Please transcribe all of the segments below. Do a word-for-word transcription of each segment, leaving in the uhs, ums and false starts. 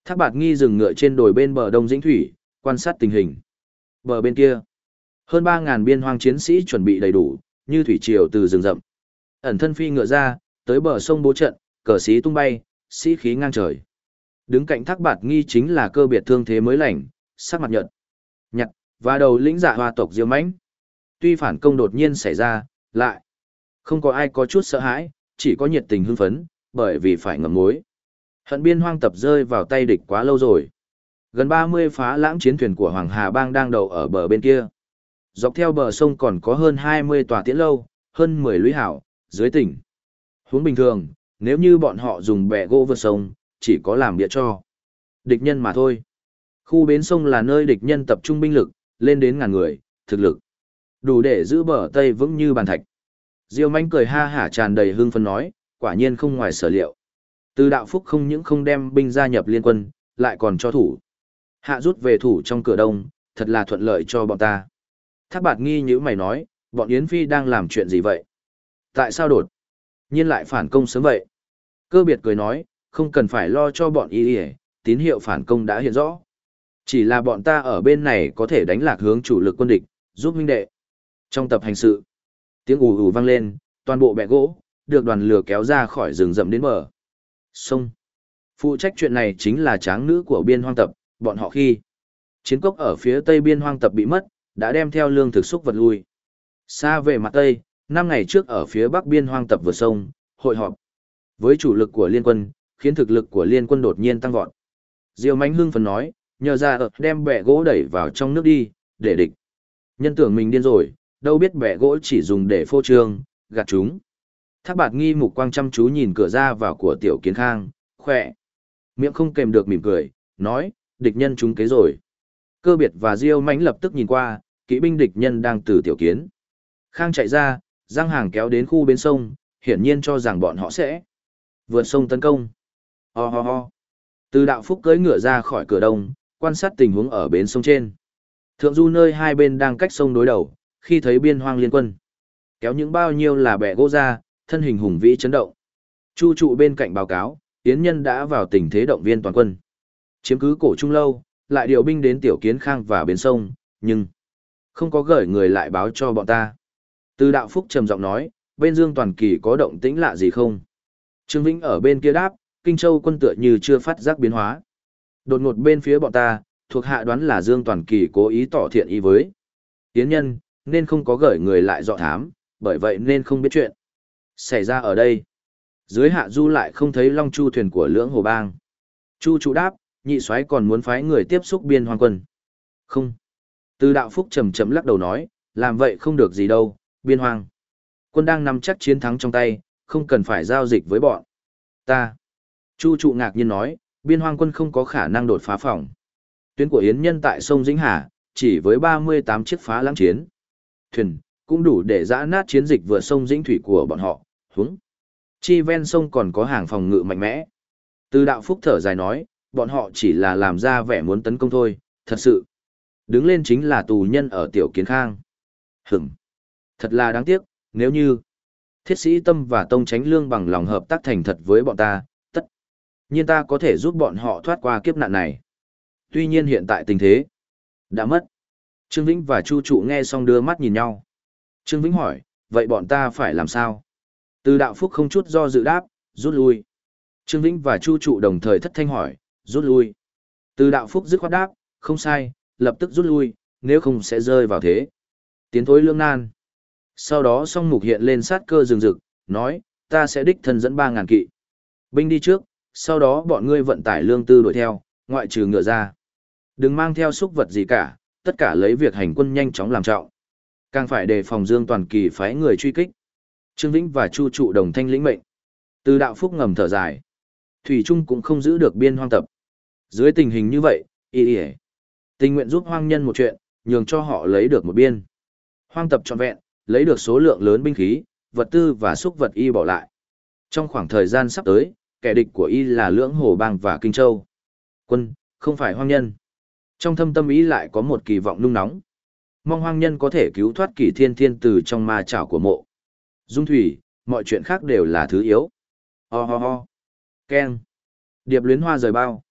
Thác Bạt Nghi dừng ngựa trên đồi bên bờ Đông Dĩnh Thủy, quan sát tình hình. Bờ bên kia, hơn ba ngàn biên hoang chiến sĩ chuẩn bị đầy đủ, như thủy triều từ rừng rậm. Ẩn thân phi ngựa ra, tới bờ sông bố trận, cờ xí tung bay, sĩ khí ngang trời. Đứng cạnh Thác Bạt Nghi chính là Cơ Biệt thương thế mới lành, sắc mặt nhợt nhạt, và đầu lĩnh Dạ Hoa tộc Diêu Mãnh. Tuy phản công đột nhiên xảy ra, lại không có ai có chút sợ hãi, chỉ có nhiệt tình hưng phấn, bởi vì phải ngậm mối. Hận biên hoang tập rơi vào tay địch quá lâu rồi. Gần ba mươi phá lãng chiến thuyền của Hoàng Hà Bang đang đậu ở bờ bên kia. Dọc theo bờ sông còn có hơn hai mươi tòa tiễn lâu, hơn mười lũy hảo, dưới tỉnh. Huống bình thường, nếu như bọn họ dùng bè gỗ vượt sông, chỉ có làm bia cho địch nhân mà thôi. Khu bến sông là nơi địch nhân tập trung binh lực, lên đến ngàn người, thực lực đủ để giữ bờ Tây vững như bàn thạch. Diêu Mãnh cười ha hả tràn đầy hưng phấn nói, quả nhiên không ngoài sở liệu. Từ Đạo Phúc không những không đem binh gia nhập liên quân, lại còn cho thủ hạ rút về thủ trong cửa đông, thật là thuận lợi cho bọn ta. Thác Bạt Nghi nhíu mày nói, bọn Yến Phi đang làm chuyện gì vậy? Tại sao đột nhiên lại phản công sớm vậy? Cơ Biệt cười nói, không cần phải lo cho bọn y y, tín hiệu phản công đã hiện rõ. Chỉ là bọn ta ở bên này có thể đánh lạc hướng chủ lực quân địch, giúp huynh đệ. Trong tập hành sự, tiếng ù ù vang lên, toàn bộ bè gỗ được đoàn lửa kéo ra khỏi rừng rậm đến bờ sông. Phụ trách chuyện này chính là tráng nữ của biên hoang tập, bọn họ khi chiến cốc ở phía tây biên hoang tập bị mất, đã đem theo lương thực xúc vật lui. Xa về mặt tây, năm ngày trước ở phía bắc biên hoang tập vượt sông, hội họp với chủ lực của liên quân, khiến thực lực của liên quân đột nhiên tăng vọt. Diêu Mãnh hưng phấn nói, nhờ ra đem bè gỗ đẩy vào trong nước đi, để địch nhân tưởng mình điên rồi, đâu biết bè gỗ chỉ dùng để phô trương, gạt chúng. Thác Bạt Nghi mục quang chăm chú nhìn cửa ra vào của Tiểu Kiến Khang, khỏe miệng không kèm được mỉm cười, nói, địch nhân trúng kế rồi. Cơ Biệt và Diêu Mãnh lập tức nhìn qua, kỵ binh địch nhân đang từ Tiểu Kiến Khang chạy ra, giăng hàng kéo đến khu bến sông, hiển nhiên cho rằng bọn họ sẽ vượt sông tấn công. Ho ho ho. Từ Đạo Phúc cưỡi ngựa ra khỏi cửa đông, quan sát tình huống ở bến sông trên. Thượng du nơi hai bên đang cách sông đối đầu, khi thấy biên hoang liên quân kéo những bao nhiêu là bè gỗ ra, thân hình hùng vĩ chấn động. Chu trụ bên cạnh báo cáo, Yến Nhân đã vào tình thế động viên toàn quân, chiếm cứ cổ Trung Lâu, lại điều binh đến Tiểu Kiến Khang và bến sông, nhưng không có gửi người lại báo cho bọn ta. Từ Đạo Phúc trầm giọng nói, bên Dương Toàn Kỳ có động tĩnh lạ gì không? Trương Vĩnh ở bên kia đáp, Kinh Châu quân tựa như chưa phát giác biến hóa. Đột ngột bên phía bọn ta, thuộc hạ đoán là Dương Toàn Kỳ cố ý tỏ thiện ý với Yến Nhân, nên không có gửi người lại dọ thám, bởi vậy nên không biết chuyện xảy ra ở đây. Dưới hạ du lại không thấy Long Chu thuyền của Lưỡng Hồ Bang. Chu trụ đáp, nhị soái còn muốn phái người tiếp xúc biên hoang quân. Không. Từ Đạo Phúc trầm trầm lắc đầu nói, làm vậy không được gì đâu, biên hoang quân đang nắm chắc chiến thắng trong tay, không cần phải giao dịch với bọn ta. Chu trụ ngạc nhiên nói, biên hoang quân không có khả năng đột phá phòng tuyến của Yến Nhân tại sông Dĩnh Hà, chỉ với ba mươi tám chiếc phá lãng chiến thuyền, cũng đủ để giã nát chiến dịch vượt sông Dĩnh Thủy của bọn họ. Huống chi ven sông còn có hàng phòng ngự mạnh mẽ. Từ Đạo Phúc thở dài nói, bọn họ chỉ là làm ra vẻ muốn tấn công thôi, thật sự đứng lên chính là tù nhân ở Tiểu Kiến Khang. Hửm, thật là đáng tiếc, nếu như Thiết Sĩ Tâm và Tông Chánh Lương bằng lòng hợp tác thành thật với bọn ta, tất nhiên ta có thể giúp bọn họ thoát qua kiếp nạn này. Tuy nhiên hiện tại tình thế đã mất. Trương Vĩnh và Chu Trụ nghe xong đưa mắt nhìn nhau. Trương Vĩnh hỏi, vậy bọn ta phải làm sao? Từ Đạo Phúc không chút do dự đáp, rút lui. Trương Vĩnh và Chu Trụ đồng thời thất thanh hỏi, rút lui. Từ Đạo Phúc dứt khoát đáp, không sai, lập tức rút lui, nếu không sẽ rơi vào thế tiến thối lưỡng nan. Sau đó song mục hiện lên sát cơ rừng rực, nói, ta sẽ đích thân dẫn ba ngàn kỵ binh đi trước, sau đó bọn ngươi vận tải lương tư đuổi theo, ngoại trừ ngựa ra. Đừng mang theo súc vật gì cả, tất cả lấy việc hành quân nhanh chóng làm trọng. Càng phải đề phòng Dương Toàn Kỳ phái người truy kích. Trương Vĩnh và Chu Trụ đồng thanh lĩnh mệnh. Từ Đạo Phúc ngầm thở dài. Thủy Trung cũng không giữ được biên hoang tập. Dưới tình hình như vậy, y y tình nguyện giúp hoang nhân một chuyện, nhường cho họ lấy được một biên hoang tập trọn vẹn, lấy được số lượng lớn binh khí, vật tư và xúc vật y bỏ lại. Trong khoảng thời gian sắp tới, kẻ địch của y là Lưỡng Hồ Bang và Kinh Châu quân, không phải hoang nhân. Trong thâm tâm ý lại có một kỳ vọng nung nóng. Mong hoang nhân có thể cứu thoát Kỷ Thiên Thiên từ trong ma chảo của Mộ Dung Thủy, mọi chuyện khác đều là thứ yếu. Ho ho ho. Keng. Điệp luyến hoa rời bao.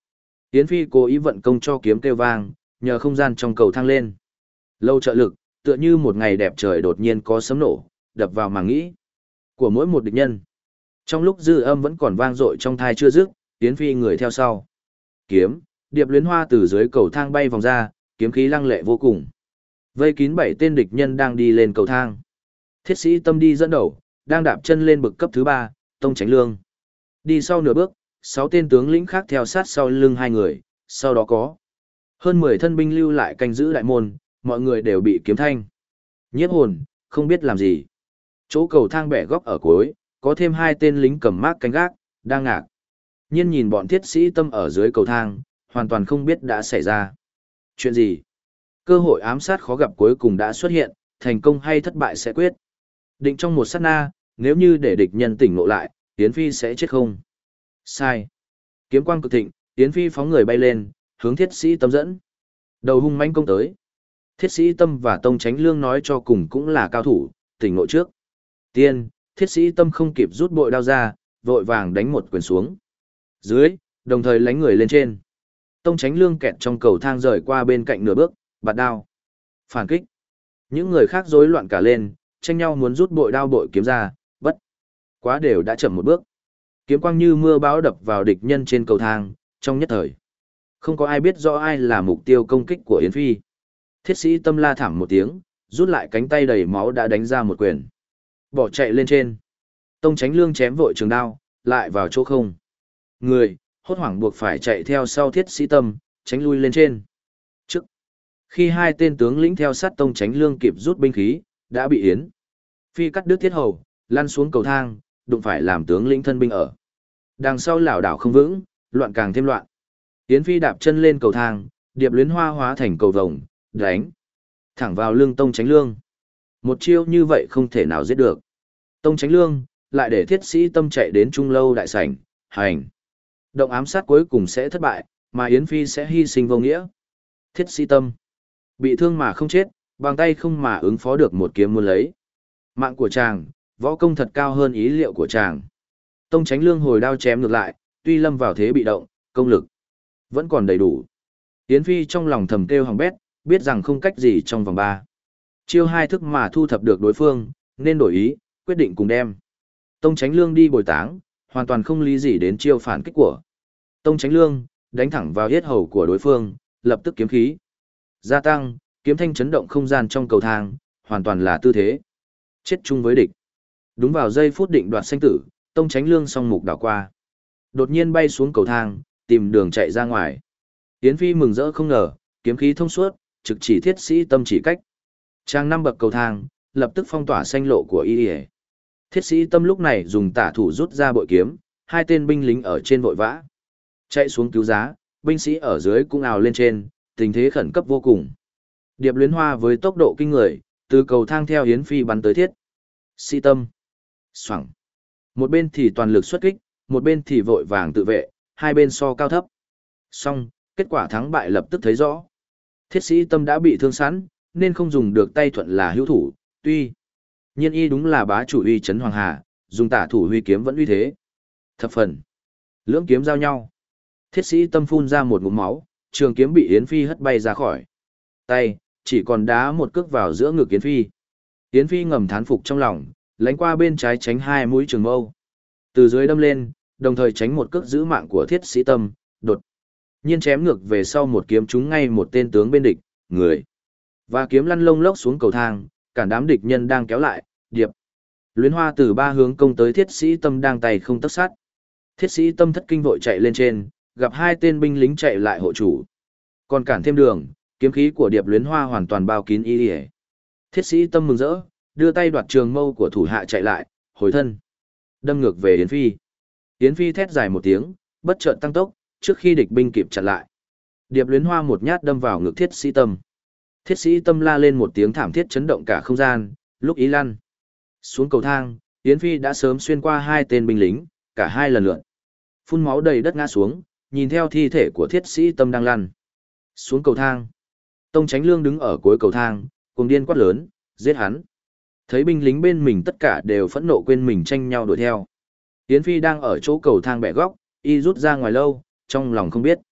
Yến Phi cố ý vận công cho kiếm kêu vang, nhờ không gian trong cầu thang lên. Lâu trợ lực, tựa như một ngày đẹp trời đột nhiên có sấm nổ, đập vào màng nghĩ của mỗi một địch nhân. Trong lúc dư âm vẫn còn vang dội trong thai chưa dứt, Yến Phi người theo sau. Kiếm, điệp luyến hoa từ dưới cầu thang bay vòng ra, kiếm khí lăng lệ vô cùng. Vây kín bảy tên địch nhân đang đi lên cầu thang. Thiết sĩ Tâm đi dẫn đầu, đang đạp chân lên bậc cấp thứ ba, Tông Chánh Lương. Đi sau nửa bước, sáu tên tướng lĩnh khác theo sát sau lưng hai người, sau đó có hơn mười thân binh lưu lại canh giữ đại môn, mọi người đều bị kiếm thanh nhiếp hồn, không biết làm gì. Chỗ cầu thang bẻ góc ở cuối, có thêm hai tên lính cầm mác canh gác, đang ngạc nhiên nhìn bọn thiết sĩ Tâm ở dưới cầu thang, hoàn toàn không biết đã xảy ra chuyện gì. Cơ hội ám sát khó gặp cuối cùng đã xuất hiện, thành công hay thất bại sẽ quyết định trong một sát na, nếu như để địch nhân tỉnh ngộ lại, Yến Phi sẽ chết không. Sai. Kiếm quang cực thịnh, Yến Phi phóng người bay lên, hướng thiết sĩ Tâm dẫn đầu hung mãnh công tới. Thiết sĩ Tâm và Tông Chánh Lương nói cho cùng cũng là cao thủ, tỉnh ngộ trước tiên, thiết sĩ Tâm không kịp rút bội đao ra, vội vàng đánh một quyền xuống dưới, đồng thời lánh người lên trên. Tông Chánh Lương kẹt trong cầu thang rời qua bên cạnh nửa bước, bạt đao phản kích. Những người khác rối loạn cả lên, tranh nhau muốn rút bội đao bội kiếm ra, bất quá đều đã chậm một bước. Kiếm quang như mưa bão đập vào địch nhân trên cầu thang, trong nhất thời không có ai biết rõ ai là mục tiêu công kích của Yến Phi. Thiết sĩ Tâm la thảm một tiếng, rút lại cánh tay đầy máu đã đánh ra một quyền, bỏ chạy lên trên. Tông Chánh Lương chém vội trường đao, lại vào chỗ không người, hốt hoảng buộc phải chạy theo sau thiết sĩ Tâm, tránh lui lên trên. Trước khi hai tên tướng lĩnh theo sát Tông Chánh Lương kịp rút binh khí, đã bị Yến Phi cắt đứt thiết hầu, lăn xuống cầu thang, đụng phải làm tướng lĩnh thân binh ở đằng sau lảo đảo không vững, loạn càng thêm loạn. Yến Phi đạp chân lên cầu thang, điệp luyến hoa hóa thành cầu vồng, đánh thẳng vào lưng Tông Chánh Lương. Một chiêu như vậy không thể nào giết được Tông Chánh Lương, lại để thiết sĩ Tâm chạy đến trung lâu đại sảnh, hành động ám sát cuối cùng sẽ thất bại, mà Yến Phi sẽ hy sinh vô nghĩa. Thiết sĩ Tâm bị thương mà không chết, bằng tay không mà ứng phó được một kiếm muốn lấy mạng của chàng, võ công thật cao hơn ý liệu của chàng. Tông Chánh Lương hồi đao chém ngược lại, tuy lâm vào thế bị động, công lực vẫn còn đầy đủ. Yến Phi trong lòng thầm kêu hỏng bét, biết rằng không cách gì trong vòng ba chiêu hai thức mà thu thập được đối phương, nên đổi ý, quyết định cùng đem Tông Chánh Lương đi bồi táng, hoàn toàn không lý gì đến chiêu phản kích của Tông Chánh Lương, đánh thẳng vào yết hầu của đối phương, lập tức kiếm khí gia tăng, kiếm thanh chấn động không gian trong cầu thang, hoàn toàn là tư thế chết chung với địch. Đúng vào giây phút định đoạt sinh tử, Tông Chánh Lương song mục đảo qua, đột nhiên bay xuống cầu thang, tìm đường chạy ra ngoài. Yến Phi mừng rỡ không ngờ, kiếm khí thông suốt, trực chỉ thiết sĩ Tâm chỉ cách trang năm bậc cầu thang, lập tức phong tỏa xanh lộ của y. Thiết sĩ Tâm lúc này dùng tả thủ rút ra bội kiếm, hai tên binh lính ở trên vội vã chạy xuống cứu giá, binh sĩ ở dưới cũng ào lên trên, tình thế khẩn cấp vô cùng. Điệp luyến hoa với tốc độ kinh người, từ cầu thang theo Yến Phi bắn tới thiết sĩ Tâm. Xoẳng. Một bên thì toàn lực xuất kích, một bên thì vội vàng tự vệ, hai bên so cao thấp. Xong, kết quả thắng bại lập tức thấy rõ. Thiết sĩ Tâm đã bị thương sẵn, nên không dùng được tay thuận là hữu thủ, tuy nhiên y đúng là bá chủ uy chấn hoàng hà, dùng tả thủ huy kiếm vẫn uy thế thập phần. Lưỡng kiếm giao nhau, thiết sĩ Tâm phun ra một ngụm máu, trường kiếm bị Yến Phi hất bay ra khỏi tay, chỉ còn đá một cước vào giữa ngực Yến Phi. Yến Phi ngầm thán phục trong lòng, lánh qua bên trái tránh hai mũi trường mâu, từ dưới đâm lên, đồng thời tránh một cước giữ mạng của thiết sĩ Tâm, đột nhiên chém ngược về sau một kiếm trúng ngay một tên tướng bên địch, người, và kiếm lăn lông lốc xuống cầu thang, cản đám địch nhân đang kéo lại. Điệp luyến hoa từ ba hướng công tới thiết sĩ Tâm đang tay không tấc sát. Thiết sĩ Tâm thất kinh vội chạy lên trên, gặp hai tên binh lính chạy lại hộ chủ, còn cản thêm đường, kiếm khí của điệp luyến hoa hoàn toàn bao kín y. Thiết sĩ Tâm mừng rỡ, đưa tay đoạt trường mâu của thủ hạ chạy lại, hồi thân đâm ngược về Yến Phi. Yến Phi thét dài một tiếng, bất chợt tăng tốc, trước khi địch binh kịp chặn lại, điệp luyến hoa một nhát đâm vào ngực thiết sĩ Tâm. Thiết sĩ Tâm la lên một tiếng thảm thiết chấn động cả không gian, lúc ý lăn xuống cầu thang, Yến Phi đã sớm xuyên qua hai tên binh lính, cả hai lần lượt phun máu đầy đất ngã xuống, nhìn theo thi thể của thiết sĩ Tâm đang lăn xuống cầu thang. Tông Chánh Lương đứng ở cuối cầu thang, cuồng điên quát lớn, giết hắn. Thấy binh lính bên mình tất cả đều phẫn nộ quên mình tranh nhau đuổi theo. Yến Phi đang ở chỗ cầu thang bẻ góc, y rút ra ngoài lâu, trong lòng không biết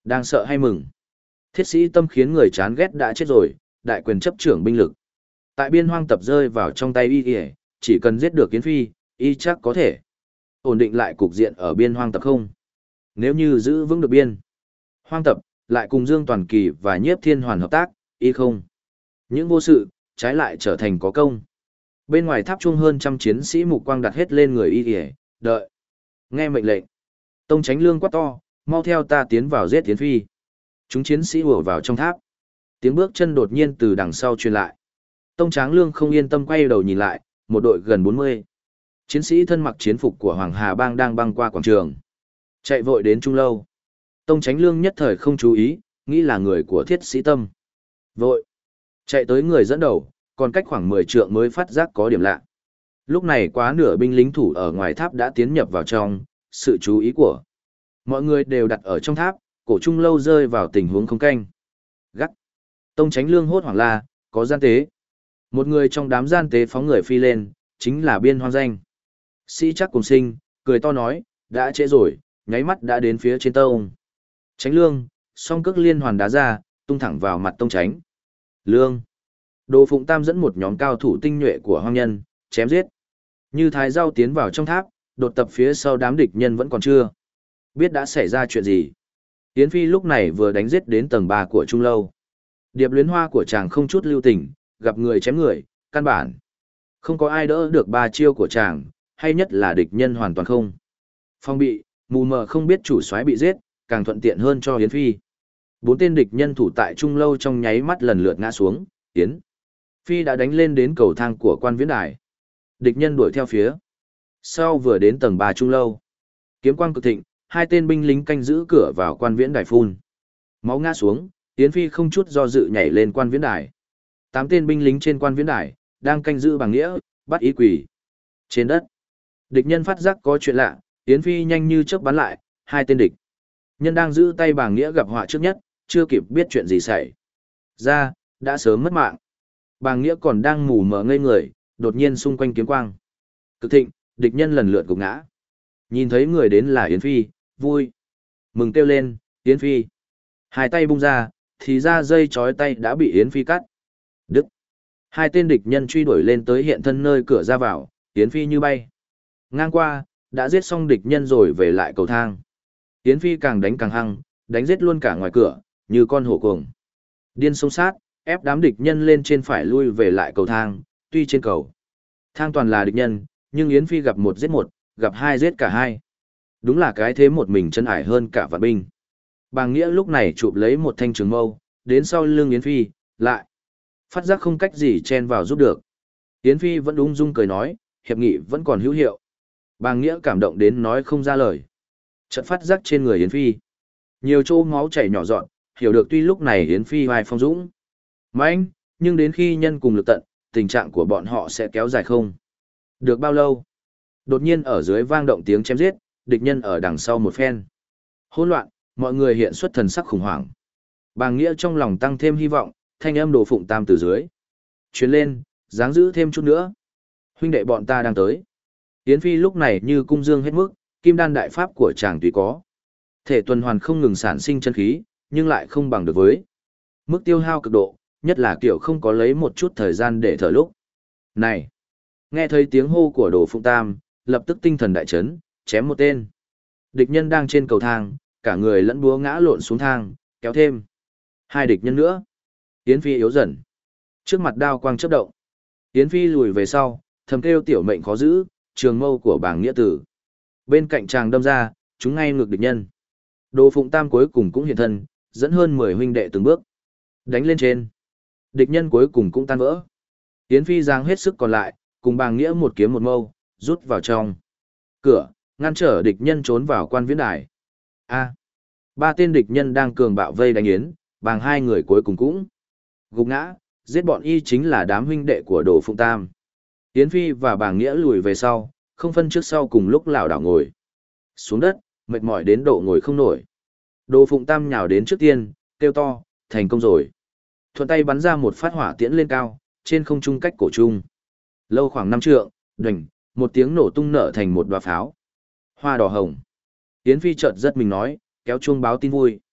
Đang sợ hay mừng? Thiết sĩ tâm khiến người chán ghét đã chết rồi, đại quyền chấp trưởng binh lực. Tại biên hoang tập rơi vào trong tay y y, chỉ cần giết được Yến Phi, y chắc có thể ổn định lại cục diện ở biên hoang tập không? Nếu như giữ vững được biên hoang tập, lại cùng Dương Toàn Kỳ và Nhiếp Thiên Hoàn hợp tác, y không? Những vô sự, trái lại trở thành có công. Bên ngoài tháp chuông hơn trăm chiến sĩ mục quang đặt hết lên người y y, đợi. Nghe mệnh lệnh. Tông Chánh Lương quát to, mau theo ta tiến vào giết Yến Phi. Chúng chiến sĩ ùa vào trong tháp. Tiếng bước chân đột nhiên từ đằng sau truyền lại. Tông Tráng Lương không yên tâm quay đầu nhìn lại, một đội gần bốn mươi chiến sĩ thân mặc chiến phục của Hoàng Hà Bang đang băng qua quảng trường. Chạy vội đến Trung Lâu. Tông Chánh Lương nhất thời không chú ý, nghĩ là người của Thiết Sĩ Tâm. Vội. Chạy tới người dẫn đầu, còn cách khoảng mười trượng mới phát giác có điểm lạ. Lúc này quá nửa binh lính thủ ở ngoài tháp đã tiến nhập vào trong, sự chú ý của mọi người đều đặt ở trong tháp, cổ Trung Lâu rơi vào tình huống không canh. Gắt. Tông Chánh Lương hốt hoảng la, có gian tế. Một người trong đám gian tế phóng người phi lên, chính là Biên Hoang Danh. Sĩ Trác cùng sinh, cười to nói, đã trễ rồi, nháy mắt đã đến phía trên tông. Chánh Lương, song cước liên hoàn đá ra, tung thẳng vào mặt Tông Chánh Lương. Đồ Phụng Tam dẫn một nhóm cao thủ tinh nhuệ của hoang nhân, chém giết. Như thái dao tiến vào trong tháp, đột tập phía sau đám địch nhân vẫn còn chưa biết đã xảy ra chuyện gì. Yến Phi lúc này vừa đánh giết đến tầng ba của Trung Lâu. Điệp luyến hoa của chàng không chút lưu tình, gặp người chém người, căn bản không có ai đỡ được ba chiêu của chàng, hay nhất là địch nhân hoàn toàn không phong bị, mù mờ không biết chủ soái bị giết, càng thuận tiện hơn cho Yến Phi. Bốn tên địch nhân thủ tại Trung Lâu trong nháy mắt lần lượt ngã xuống, Yến Phi đã đánh lên đến cầu thang của Quan Viễn Đài. Địch nhân đuổi theo phía sau vừa đến tầng ba Trung Lâu. Kiếm quang cực thịnh, hai tên binh lính canh giữ cửa vào Quan Viễn Đài phun máu ngã xuống, Yến Phi không chút do dự nhảy lên Quan Viễn Đài. Tám tên binh lính trên Quan Viễn Đài đang canh giữ bằng nghĩa, bắt ý quỷ trên đất. Địch nhân phát giác có chuyện lạ, Yến Phi nhanh như chớp bắn lại, hai tên địch nhân đang giữ tay bàng nghĩa gặp họa trước nhất, chưa kịp biết chuyện gì xảy ra, đã sớm mất mạng. Bàng nghĩa còn đang mù mờ ngây người, đột nhiên xung quanh kiếm quang cực thịnh, địch nhân lần lượt gục ngã. Nhìn thấy người đến là Yến Phi, vui mừng kêu lên, Yến Phi. Hai tay bung ra, thì ra dây trói tay đã bị Yến Phi cắt đứt. Hai tên địch nhân truy đuổi lên tới hiện thân nơi cửa ra vào, Yến Phi như bay ngang qua, đã giết xong địch nhân rồi về lại cầu thang. Yến Phi càng đánh càng hăng, đánh giết luôn cả ngoài cửa, như con hổ cuồng điên xông sát, ép đám địch nhân lên trên phải lui về lại cầu thang. Tuy trên cầu thang toàn là địch nhân, nhưng Yến Phi gặp một giết một, gặp hai giết cả hai. Đúng là cái thế một mình chân ải hơn cả vạn binh. Bàng nghĩa lúc này chụp lấy một thanh trường mâu, đến sau lưng Yến Phi, lại phát giác không cách gì chen vào giúp được. Yến Phi vẫn ung dung cười nói, hiệp nghị vẫn còn hữu hiệu. Bàng nghĩa cảm động đến nói không ra lời. Chợt phát giác trên người Yến Phi nhiều chỗ máu chảy nhỏ giọt, hiểu được tuy lúc này Yến Phi vai phong dũng mãnh, nhưng đến khi nhân cùng lực tận, tình trạng của bọn họ sẽ kéo dài không được bao lâu. Đột nhiên ở dưới vang động tiếng chém giết, địch nhân ở đằng sau một phen hỗn loạn, mọi người hiện xuất thần sắc khủng hoảng. Bàng nghĩa trong lòng tăng thêm hy vọng, thanh âm Đồ Phụng Tam từ dưới truyền lên, dáng giữ thêm chút nữa, huynh đệ bọn ta đang tới. Yến Phi lúc này như cung dương hết mức, kim đan đại pháp của chàng tùy có thể tuần hoàn không ngừng sản sinh chân khí, nhưng lại không bằng được với mức tiêu hao cực độ, nhất là kiểu không có lấy một chút thời gian để thở lúc này. Nghe thấy tiếng hô của Đồ Phụng Tam, lập tức tinh thần đại chấn, chém một tên địch nhân đang trên cầu thang, cả người lẫn búa ngã lộn xuống thang, kéo thêm hai địch nhân nữa. Yến Phi yếu dần, trước mặt đao quang chớp động. Yến Phi lùi về sau, thầm kêu tiểu mệnh khó giữ, trường mâu của Bàng nghĩa tử bên cạnh chàng đâm ra, chúng ngay ngược địch nhân. Đồ Phụng Tam cuối cùng cũng hiện thân, dẫn hơn mười huynh đệ từng bước đánh lên trên. Địch nhân cuối cùng cũng tan vỡ. Yến Phi giang hết sức còn lại, cùng Bàng nghĩa một kiếm một mâu, rút vào trong cửa, ngăn trở địch nhân trốn vào Quan Viễn Đài. A. Ba tên địch nhân đang cường bạo vây đánh Yến, Bàng hai người cuối cùng cũng gục ngã, giết bọn y chính là đám huynh đệ của Đồ Phụng Tam. Yến Phi và Bàng nghĩa lùi về sau, không phân trước sau cùng lúc lảo đảo ngồi xuống đất, mệt mỏi đến độ ngồi không nổi. Đồ Phụng Tam nhào đến trước tiên, kêu to, thành công rồi. Thuận tay bắn ra một phát hỏa tiễn lên cao, trên không trung cách cổ trung lâu khoảng năm trượng, đành, một tiếng nổ tung nở thành một đoá pháo hoa đỏ hồng. Yến Phi chợt rất mình nói, kéo chuông báo tin vui.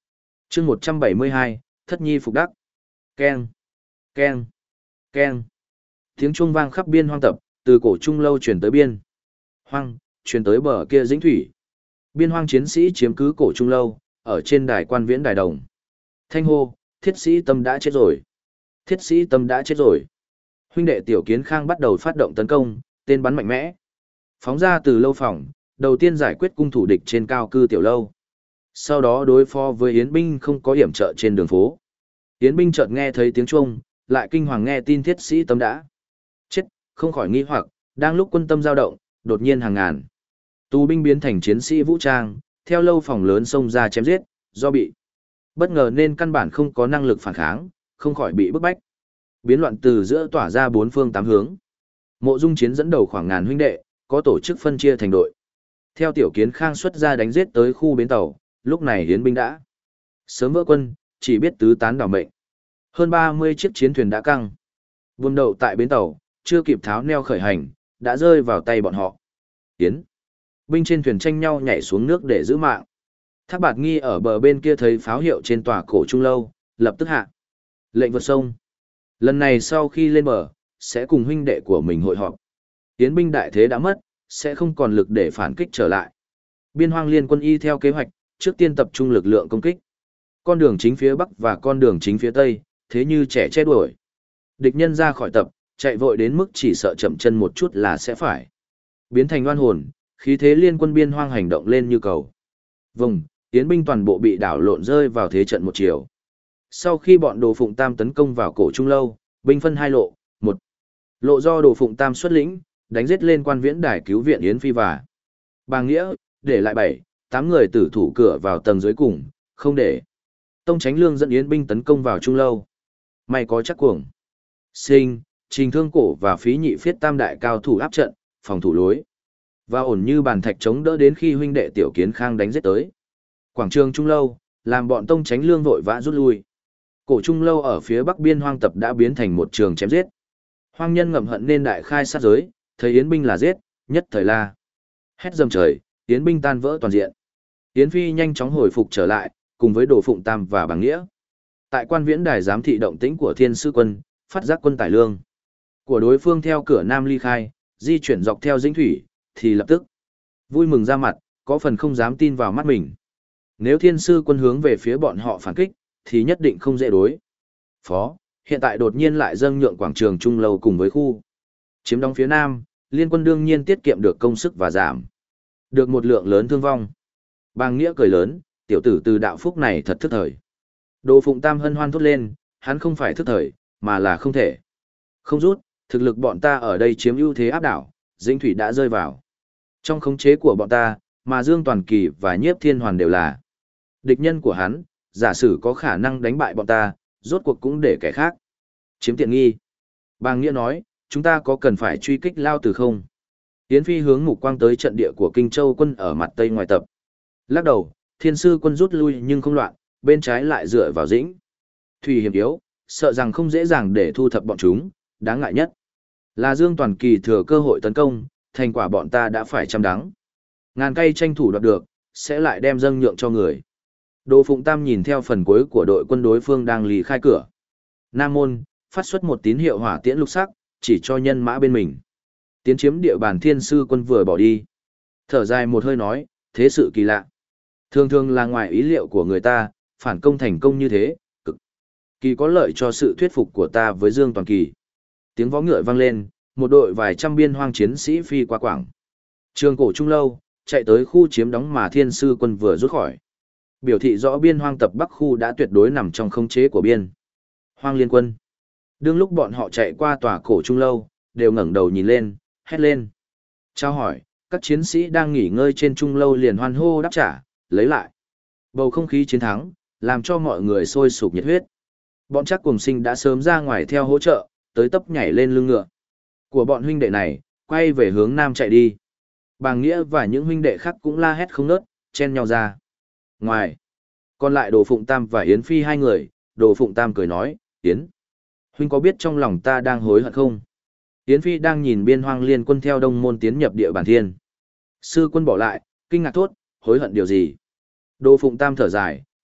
chương một trăm bảy mươi hai, Thất Nhi Phục Đắc. Keng, keng, keng. Tiếng chuông vang khắp biên hoang tập, từ cổ trung lâu truyền tới biên hoang, truyền tới bờ kia dĩnh thủy. Biên hoang chiến sĩ chiếm cứ cổ trung lâu, ở trên đài quan viễn đài đồng. Thanh hô, thiết sĩ tâm đã chết rồi. Thiết sĩ tâm đã chết rồi. Huynh đệ Tiểu Kiến Khang bắt đầu phát động tấn công, tên bắn mạnh mẽ. Phóng ra từ lâu phòng, đầu tiên giải quyết cung thủ địch trên cao cư tiểu lâu. Sau đó đối phó với Yến binh không có hiểm trợ trên đường phố. Yến binh chợt nghe thấy tiếng chuông, lại kinh hoàng nghe tin thiết sĩ tâm đã chết, không khỏi nghi hoặc, đang lúc quân tâm dao động, đột nhiên hàng ngàn tù binh biến thành chiến sĩ vũ trang, theo lâu phòng lớn xông ra chém giết, do bị bất ngờ nên căn bản không có năng lực phản kháng, không khỏi bị bức bách. Biến loạn từ giữa tỏa ra bốn phương tám hướng. Mộ Dung Chiến dẫn đầu khoảng ngàn huynh đệ, có tổ chức phân chia thành đội. Theo Tiểu Kiến Khang xuất ra đánh giết tới khu bến tàu, lúc này Yến binh đã sớm vỡ quân, chỉ biết tứ tán đảo mệnh. Hơn ba mươi chiếc chiến thuyền đã căng buồm đậu tại bến tàu, chưa kịp tháo neo khởi hành, đã rơi vào tay bọn họ. Yến binh trên thuyền tranh nhau nhảy xuống nước để giữ mạng. Thác Bạt Nghi ở bờ bên kia thấy pháo hiệu trên tòa cổ trung lâu, lập tức hạ lệnh vượt sông. Lần này sau khi lên bờ, sẽ cùng huynh đệ của mình hội họp. Yến binh đại thế đã mất, sẽ không còn lực để phản kích trở lại. Biên hoang liên quân y theo kế hoạch, trước tiên tập trung lực lượng công kích con đường chính phía bắc và con đường chính phía tây, thế như trẻ che đuổi. Địch nhân ra khỏi tập, chạy vội đến mức chỉ sợ chậm chân một chút là sẽ phải biến thành oan hồn, khí thế liên quân biên hoang hành động lên như cầu vồng. Yến binh toàn bộ bị đảo lộn rơi vào thế trận một chiều. Sau khi bọn Đồ Phụng Tam tấn công vào cổ trung lâu, binh phân hai lộ, một lộ do Đồ Phụng Tam xuất lĩnh, đánh giết lên quan viễn đài cứu viện Yến Phi và Bàng Nghĩa, để lại bảy, tám người tử thủ cửa vào tầng dưới cùng, không để Tông Chánh Lương dẫn Yến binh tấn công vào trung lâu. May có chắc cuồng Sinh, Trình Thương Cổ và Phí Nhị Phiết tam đại cao thủ áp trận, phòng thủ lối và ổn như bàn thạch chống đỡ đến khi huynh đệ Tiểu Kiến Khang đánh giết tới quảng trường trung lâu, làm bọn Tông Chánh Lương vội vã rút lui. Cổ trung lâu ở phía bắc biên hoang tập đã biến thành một trường chém giết. Hoang nhân ngậm hận nên đại khai sát giới, thấy Yến binh là giết, nhất thời la hét dầm trời, Yến binh tan vỡ toàn diện. Yến Phi nhanh chóng hồi phục trở lại, cùng với Đồ Phụng Tam và Bàng Nghĩa. Tại quan viễn đài giám thị động tĩnh của Thiên Sư quân, phát giác quân tải lương của đối phương theo cửa nam ly khai, di chuyển dọc theo dĩnh thủy, thì lập tức vui mừng ra mặt, có phần không dám tin vào mắt mình. Nếu Thiên Sư quân hướng về phía bọn họ phản kích, thì nhất định không dễ đối phó. Hiện tại đột nhiên lại dâng nhượng quảng trường trung lâu cùng với khu chiếm đóng phía nam, liên quân đương nhiên tiết kiệm được công sức và giảm được một lượng lớn thương vong. Bàng Nghĩa cười lớn, tiểu tử từ đạo phúc này thật thức thời. Đồ Phụng Tam hân hoan thốt lên, hắn không phải thức thời, mà là không thể không rút, thực lực bọn ta ở đây chiếm ưu thế áp đảo, dĩnh thủy đã rơi vào trong khống chế của bọn ta, mà Dương Toàn Kỳ và Nhiếp Thiên Hoàn đều là địch nhân của hắn, giả sử có khả năng đánh bại bọn ta, rốt cuộc cũng để kẻ khác chiếm tiện nghi. Bàng Nghĩa nói, chúng ta có cần phải truy kích Lao Tử không? Yến Phi hướng mục quang tới trận địa của Kinh Châu quân ở mặt tây ngoài tập. Lắc đầu, Thiên Sư quân rút lui nhưng không loạn, bên trái lại dựa vào dĩnh thủy hiểm yếu, sợ rằng không dễ dàng để thu thập bọn chúng. Đáng ngại nhất là Dương Toàn Kỳ thừa cơ hội tấn công, thành quả bọn ta đã phải trăm đắng ngàn cay tranh thủ đoạt được, sẽ lại đem dâng nhượng cho người. Đồ Phụng Tam nhìn theo phần cuối của đội quân đối phương đang lì khai cửa Nam Môn, phát xuất một tín hiệu hỏa tiễn lục sắc, chỉ cho nhân mã bên mình tiến chiếm địa bàn Thiên Sư quân vừa bỏ đi. Thở dài một hơi nói, thế sự kỳ lạ. Thường thường là ngoài ý liệu của người ta, phản công thành công như thế, cực kỳ có lợi cho sự thuyết phục của ta với Dương Toàn Kỳ. Tiếng vó ngựa vang lên, một đội vài trăm biên hoang chiến sĩ phi qua quảng trường cổ trung lâu, chạy tới khu chiếm đóng mà Thiên Sư quân vừa rút khỏi. Biểu thị rõ biên hoang tập Bắc khu đã tuyệt đối nằm trong khống chế của biên hoang liên quân. Đương lúc bọn họ chạy qua tòa cổ trung lâu, đều ngẩng đầu nhìn lên, hét lên chào hỏi. Các chiến sĩ đang nghỉ ngơi trên trung lâu liền hoan hô đáp trả, lấy lại bầu không khí chiến thắng, làm cho mọi người sôi sục nhiệt huyết. Bọn Trác Cuồng Sinh đã sớm ra ngoài theo hỗ trợ, tới tấp nhảy lên lưng ngựa của bọn huynh đệ này, quay về hướng nam chạy đi. Bàng Nghĩa và những huynh đệ khác cũng la hét không ngớt, chen nhau ra ngoài. Còn lại Đồ Phụng Tam và Yến Phi hai người, Đồ Phụng Tam cười nói, Yến huynh có biết trong lòng ta đang hối hận không? Yến Phi đang nhìn biên hoang liên quân theo đông môn tiến nhập địa bàn Thiên Sư quân bỏ lại, kinh ngạc thốt, hối hận điều gì? Đồ Phụng Tam thở dài,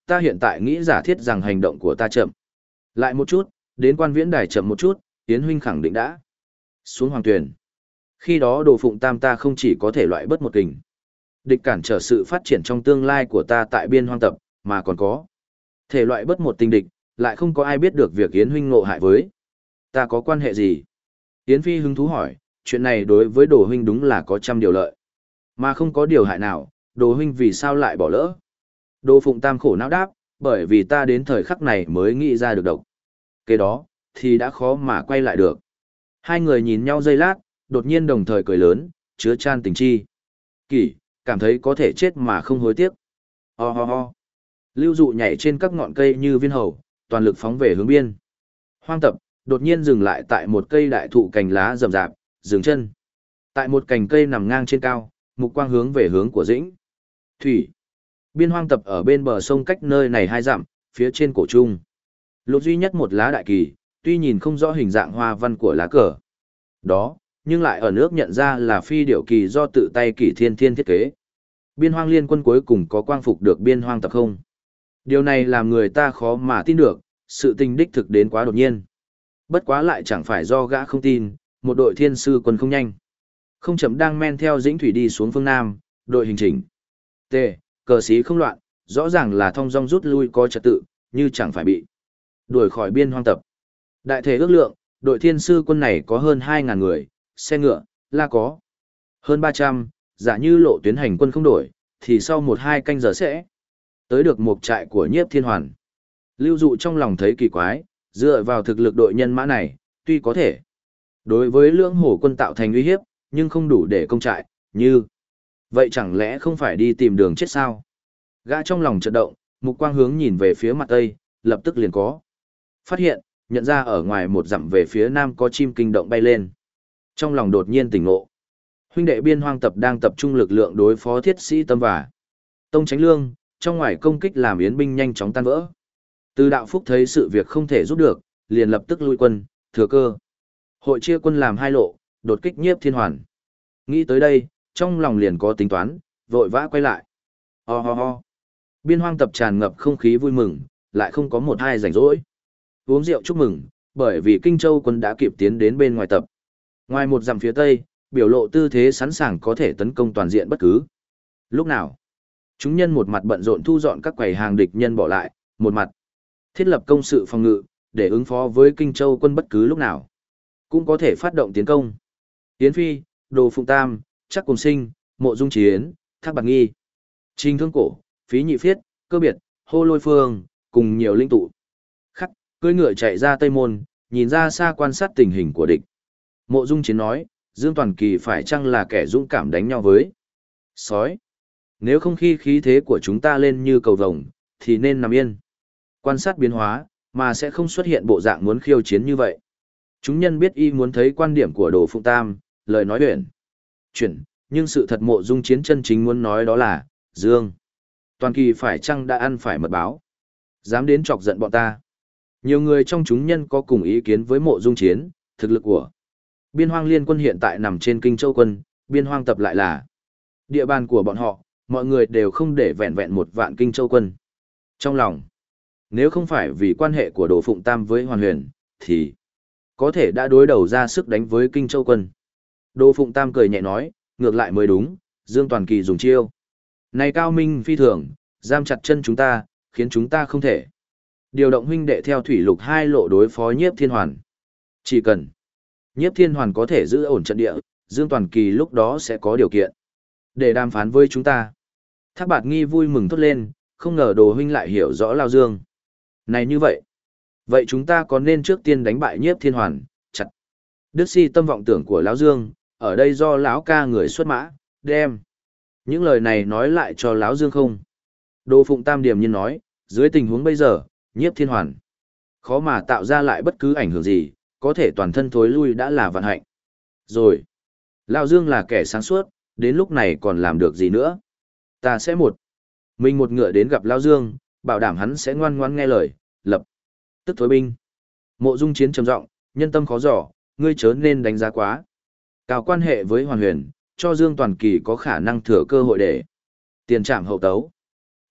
ta hiện tại nghĩ giả thiết rằng hành động của ta chậm. Lại một chút, đến quan viễn đài chậm một chút, Yến huynh khẳng định đã xuống hoàng tuyển. Khi đó Đồ Phụng Tam ta không chỉ có thể loại bớt một kình, địch cản trở sự phát triển trong tương lai của ta tại biên hoang tập, mà còn có thể loại bớt một tình địch, lại không có ai biết được việc Yến huynh ngộ hại với ta có quan hệ gì. Yến Phi hứng thú hỏi, chuyện này đối với Đồ huynh đúng là có trăm điều lợi, mà không có điều hại nào, Đồ huynh vì sao lại bỏ lỡ? Đồ Phụng Tam khổ não đáp, bởi vì ta đến thời khắc này mới nghĩ ra được độc. Cái đó, thì đã khó mà quay lại được. Hai người nhìn nhau giây lát, đột nhiên đồng thời cười lớn, chứa chan tình chi. Kỷ, cảm thấy có thể chết mà không hối tiếc. Ho ho ho. Lưu Dụ nhảy trên các ngọn cây như viên hầu, toàn lực phóng về hướng biên. Hoang tập, đột nhiên dừng lại tại một cây đại thụ cành lá rậm rạp, dừng chân. Tại một cành cây nằm ngang trên cao, mục quang hướng về hướng của Dĩnh. Thủy. Biên hoang tập ở bên bờ sông cách nơi này hai dặm, phía trên cổ trung. Lục duy nhất một lá đại kỳ, tuy nhìn không rõ hình dạng hoa văn của lá cờ đó, nhưng lại ở nước nhận ra là phi điểu kỳ do tự tay Kỷ Thiên Thiên thiết kế. Biên hoang liên quân cuối cùng có quang phục được biên hoang tập không? Điều này làm người ta khó mà tin được, sự tình đích thực đến quá đột nhiên. Bất quá lại chẳng phải do gã không tin, một đội thiên sư quân không nhanh, không chậm đang men theo Dĩnh Thủy đi xuống phương Nam, đội hình chỉnh. T. Cờ xí không loạn, rõ ràng là thong dong rút lui có trật tự, như chẳng phải bị đuổi khỏi biên hoang tập. Đại thể ước lượng, đội thiên sư quân này có hơn hai ngàn người, xe ngựa, la có hơn ba trăm, giả như lộ tuyến hành quân không đổi, thì sau một hai canh giờ sẽ tới được một trại của Nhiếp Thiên Hoàn. Lưu Dụ trong lòng thấy kỳ quái, dựa vào thực lực đội nhân mã này, tuy có thể đối với lưỡng hổ quân tạo thành uy hiếp, nhưng không đủ để công trại, như vậy chẳng lẽ không phải đi tìm đường chết sao? Gã trong lòng chợt động, mục quang hướng nhìn về phía mặt tây, lập tức liền có phát hiện, nhận ra ở ngoài một dặm về phía nam có chim kinh động bay lên. Trong lòng đột nhiên tỉnh ngộ. Huynh đệ biên hoang tập đang tập trung lực lượng đối phó thiết sĩ Tâm và Tông Chánh Lương, trong ngoài công kích làm yến binh nhanh chóng tan vỡ. Từ Đạo Phúc thấy sự việc không thể giúp được, liền lập tức lui quân, thừa cơ hội chia quân làm hai lộ, đột kích Nhiếp Thiên Hoàn. Nghĩ tới đây, trong lòng liền có tính toán, vội vã quay lại. Ho ho ho. Biên hoang tập tràn ngập không khí vui mừng, lại không có một hai rảnh rỗi uống rượu chúc mừng, bởi vì Kinh Châu quân đã kịp tiến đến bên ngoài tập. Ngoài một dặm phía tây, biểu lộ tư thế sẵn sàng có thể tấn công toàn diện bất cứ lúc nào. Chúng nhân một mặt bận rộn thu dọn các quầy hàng địch nhân bỏ lại, một mặt thiết lập công sự phòng ngự, để ứng phó với Kinh Châu quân bất cứ lúc nào cũng có thể phát động tiến công. Yến Phi, Đồ Phụng Tam, Trắc Cùng Sinh, Mộ Dung Chiến, Thác Bạt Nghi, Trình Thương Cổ, Phí Nhị Phiết, Cơ Biệt, Hô Lôi Phương, cùng nhiều linh tụ khắc cưỡi ngựa chạy ra Tây Môn, nhìn ra xa quan sát tình hình của địch. Mộ Dung Chiến nói, Dương Toàn Kỳ phải chăng là kẻ dũng cảm đánh nhau với sói? Nếu không khi khí thế của chúng ta lên như cầu vồng, thì nên nằm yên, quan sát biến hóa, mà sẽ không xuất hiện bộ dạng muốn khiêu chiến như vậy. Chúng nhân biết y muốn thấy quan điểm của Đồ Phụng Tam, lời nói huyền chuyển, nhưng sự thật Mộ Dung Chiến chân chính muốn nói đó là, Dương Toàn Kỳ phải chăng đã ăn phải mật báo, dám đến chọc giận bọn ta. Nhiều người trong chúng nhân có cùng ý kiến với Mộ Dung Chiến, thực lực của biên hoang liên quân hiện tại nằm trên Kinh Châu quân, biên hoang tập lại là địa bàn của bọn họ, mọi người đều không để vẹn vẹn một vạn Kinh Châu quân. Trong lòng, nếu không phải vì quan hệ của Đồ Phụng Tam với Hoàn Huyền, thì có thể đã đối đầu ra sức đánh với Kinh Châu quân. Đồ Phụng Tam cười nhẹ nói, ngược lại mới đúng, Dương Toàn Kỳ dùng chiêu này cao minh phi thường, giam chặt chân chúng ta, khiến chúng ta không thể điều động huynh đệ theo thủy lục hai lộ đối phó Nhiếp Thiên Hoàn. Chỉ cần Nhiếp Thiên Hoàn có thể giữ ổn trận địa, Dương Toàn Kỳ lúc đó sẽ có điều kiện để đàm phán với chúng ta. Thác Bạt Nghi vui mừng thốt lên, không ngờ Đồ huynh lại hiểu rõ Lao Dương này như vậy. Vậy chúng ta có nên trước tiên đánh bại Nhiếp Thiên Hoàn, chặt Đức Si tâm vọng tưởng của Lão Dương, ở đây do lão ca người xuất mã, đem những lời này nói lại cho Lão Dương không? Đồ Phụng Tam điềm nhiên nói, dưới tình huống bây giờ, Nhiếp Thiên Hoàn khó mà tạo ra lại bất cứ ảnh hưởng gì, có thể toàn thân thối lui đã là vận hạnh. Rồi, Lão Dương là kẻ sáng suốt, đến lúc này còn làm được gì nữa? Ta sẽ một mình một ngựa đến gặp Lão Dương, bảo đảm hắn sẽ ngoan ngoãn nghe lời, lập tức thối binh. Mộ Dung Chiến trầm giọng, nhân tâm khó dò, ngươi chớ nên đánh giá quá cao quan hệ với Hoàn Huyền, cho Dương Toàn Kỳ có khả năng thừa cơ hội để tiền trảm hậu tấu.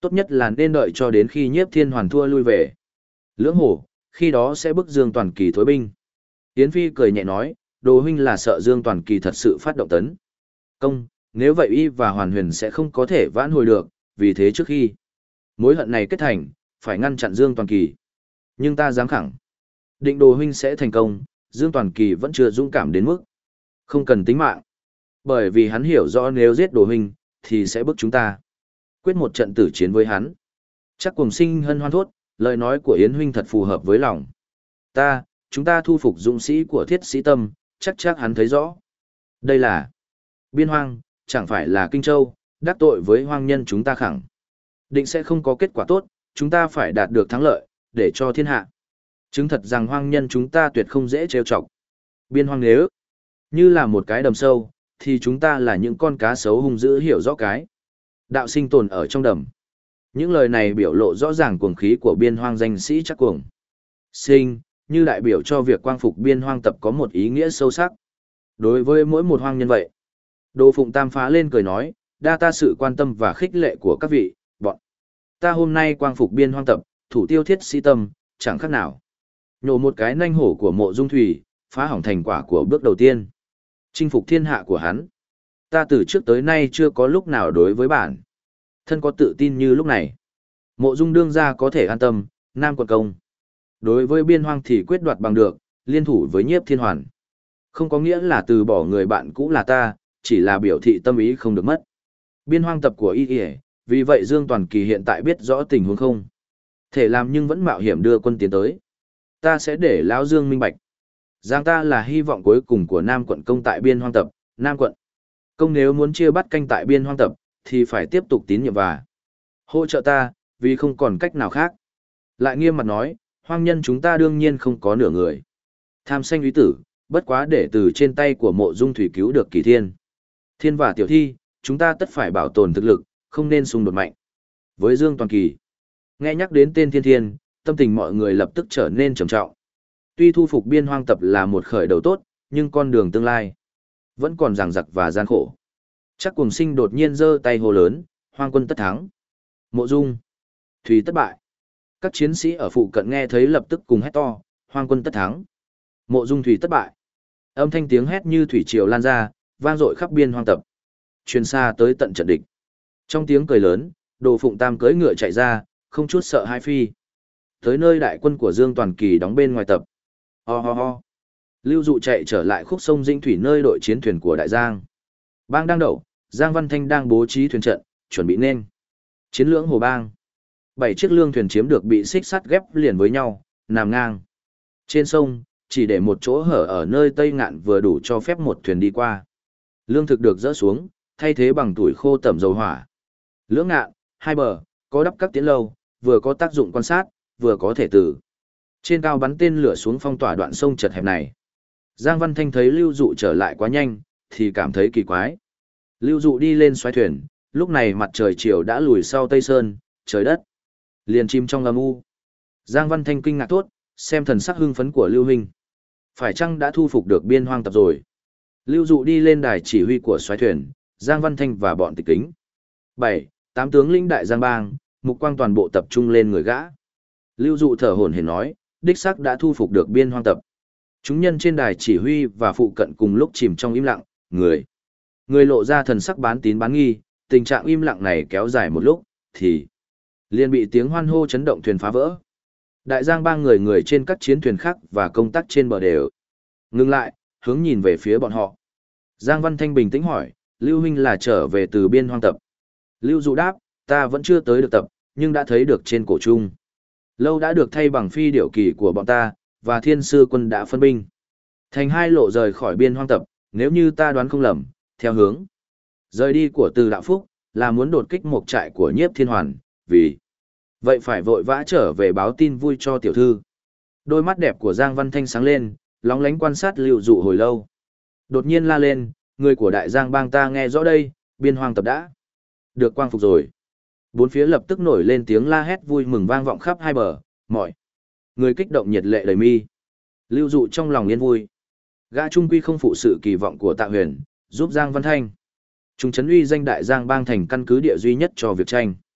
Tốt nhất là nên đợi cho đến khi Nhiếp Thiên Hoàn thua lui về. Lưỡng hổ, khi đó sẽ bức Dương Toàn Kỳ thối binh. Yến Phi cười nhẹ nói, Đồ huynh là sợ Dương Toàn Kỳ thật sự phát động tấn công, nếu vậy y và Hoàn Huyền sẽ không có thể vãn hồi được, vì thế trước khi mối hận này kết thành, phải ngăn chặn Dương Toàn Kỳ. Nhưng ta dám khẳng định Đồ huynh sẽ thành công, Dương Toàn Kỳ vẫn chưa dũng cảm đến mức không cần tính mạng. Bởi vì hắn hiểu rõ nếu giết Đồ huynh thì sẽ bức chúng ta quyết một trận tử chiến với hắn. Chắc Cuồng Sinh hân hoan thốt, lời nói của Yến huynh thật phù hợp với lòng ta, chúng ta thu phục dũng sĩ của Thiết Sĩ Tâm, chắc chắc hắn thấy rõ. Đây là Biên Hoang, chẳng phải là Kinh Châu, đắc tội với hoang nhân chúng ta khẳng định sẽ không có kết quả tốt, chúng ta phải đạt được thắng lợi, để cho thiên hạ chứng thật rằng hoang nhân chúng ta tuyệt không dễ trêu chọc. Biên Hoang nếu như là một cái đầm sâu, thì chúng ta là những con cá sấu hung dữ hiểu rõ cái đạo sinh tồn ở trong đầm. Những lời này biểu lộ rõ ràng cuồng khí của Biên Hoang danh sĩ Chắc Cuồng Sinh, như đại biểu cho việc quang phục Biên Hoang tập có một ý nghĩa sâu sắc đối với mỗi một hoang nhân vậy. Đồ Phụng Tam phá lên cười nói, đa ta sự quan tâm và khích lệ của các vị, bọn ta hôm nay quang phục Biên Hoang tập, thủ tiêu Thiết Sĩ Tâm, chẳng khác nào nhổ một cái nanh hổ của Mộ Dung Thủy, phá hỏng thành quả của bước đầu tiên chinh phục thiên hạ của hắn. Ta từ trước tới nay chưa có lúc nào đối với bản thân có tự tin như lúc này. Mộ Dung đương gia có thể an tâm, Nam quận công đối với Biên Hoang thì quyết đoạt bằng được, liên thủ với Nhiếp Thiên Hoàn không có nghĩa là từ bỏ người bạn cũ là ta, chỉ là biểu thị tâm ý không được mất. Biên Hoang tập của y y, vì vậy Dương Toàn Kỳ hiện tại biết rõ tình huống không thể làm nhưng vẫn mạo hiểm đưa quân tiến tới. Ta sẽ để lão Dương minh bạch rằng ta là hy vọng cuối cùng của Nam quận công tại Biên Hoang tập. Nam quận công nếu muốn chia bắt canh tại Biên Hoang tập thì phải tiếp tục tín nhiệm và hỗ trợ ta, vì không còn cách nào khác. Lại nghiêm mặt nói, hoang nhân chúng ta đương nhiên không có nửa người tham sanh úy tử, bất quá để từ trên tay của Mộ Dung Thủy cứu được Kỳ Thiên Thiên và Tiểu Thi, chúng ta tất phải bảo tồn thực lực, không nên xung đột mạnh với Dương Toàn Kỳ. Nghe nhắc đến tên Thiên Thiên, tâm tình mọi người lập tức trở nên trầm trọng. Tuy thu phục Biên Hoang tập là một khởi đầu tốt, nhưng con đường tương lai vẫn còn ràng rặc và gian khổ. Chắc Cuồng Sinh đột nhiên giơ tay hô lớn, Hoang quân tất thắng, Mộ Dung Thủy tất bại. Các chiến sĩ ở phụ cận nghe thấy lập tức cùng hét to, Hoang quân tất thắng, Mộ Dung Thủy tất bại. Âm thanh tiếng hét như thủy triều lan ra, vang dội khắp Biên Hoang tập, truyền xa tới tận trận địch. Trong tiếng cười lớn, Đồ Phụng Tam cưỡi ngựa chạy ra, không chút sợ hãi phi tới nơi đại quân của Dương Toàn Kỳ đóng bên ngoài tập. Ho ho ho. Lưu Dụ chạy trở lại khúc sông Dĩnh Thủy nơi đội chiến thuyền của Đại Giang Bang đang đậu, Giang Văn Thanh đang bố trí thuyền trận, chuẩn bị nên chiến lưỡng hồ bang. Bảy chiếc lương thuyền chiếm được bị xích sắt ghép liền với nhau, nằm ngang trên sông, chỉ để một chỗ hở ở nơi Tây Ngạn vừa đủ cho phép một thuyền đi qua. Lương thực được dỡ xuống, thay thế bằng tuổi khô tẩm dầu hỏa. Lưỡng ngạn, hai bờ, có đắp các tiễn lâu, vừa có tác dụng quan sát, vừa có thể từ trên cao bắn tên lửa xuống phong tỏa đoạn sông chật hẹp này. Giang Văn Thanh thấy Lưu Dụ trở lại quá nhanh, thì cảm thấy kỳ quái. Lưu Dụ đi lên xoáy thuyền, lúc này mặt trời chiều đã lùi sau Tây Sơn, trời đất liền chìm trong âm u. Giang Văn Thanh kinh ngạc thốt, xem thần sắc hưng phấn của Lưu huynh, phải chăng đã thu phục được Biên Hoang tập rồi? Lưu Dụ đi lên đài chỉ huy của xoáy thuyền, Giang Văn Thanh và bọn tịch kính bảy, tám tướng lĩnh đại Giang Bang, mục quang toàn bộ tập trung lên người gã. Lưu Dụ thở hổn hển nói, đích xác đã thu phục được Biên Hoang tập. Chúng nhân trên đài chỉ huy và phụ cận cùng lúc chìm trong im lặng, người người lộ ra thần sắc bán tín bán nghi. Tình trạng im lặng này kéo dài một lúc thì liền bị tiếng hoan hô chấn động thuyền phá vỡ. Đại Giang Bang người người trên các chiến thuyền khác và công tác trên bờ đều ngừng lại, hướng nhìn về phía bọn họ. Giang Văn Thanh bình tĩnh hỏi, Lưu huynh là trở về từ Biên Hoang tập? Lưu Dụ đáp, ta vẫn chưa tới được tập, nhưng đã thấy được trên cổ trung lâu đã được thay bằng phi điểu kỳ của bọn ta, và Thiên Sư quân đã phân binh thành hai lộ rời khỏi Biên Hoang tập. Nếu như ta đoán không lầm, theo hướng rời đi của Từ Đạo Phúc là muốn đột kích một trại của Nhiếp Thiên Hoàn, vì vậy phải vội vã trở về báo tin vui cho tiểu thư. Đôi mắt đẹp của Giang Văn Thanh sáng lên, lóng lánh quan sát Lưu Dụ hồi lâu. Đột nhiên la lên, người của Đại Giang Bang ta nghe rõ đây, Biên Hoang tập đã được quang phục rồi. Bốn phía lập tức nổi lên tiếng la hét vui mừng vang vọng khắp hai bờ, mọi người kích động nhiệt lệ đầy mi. Lưu Dụ trong lòng yên vui. Gã trung quy không phụ sự kỳ vọng của Tạ Huyền, giúp Giang Văn Thanh chúng trấn uy danh Đại Giang Bang thành căn cứ địa duy nhất cho việc tranh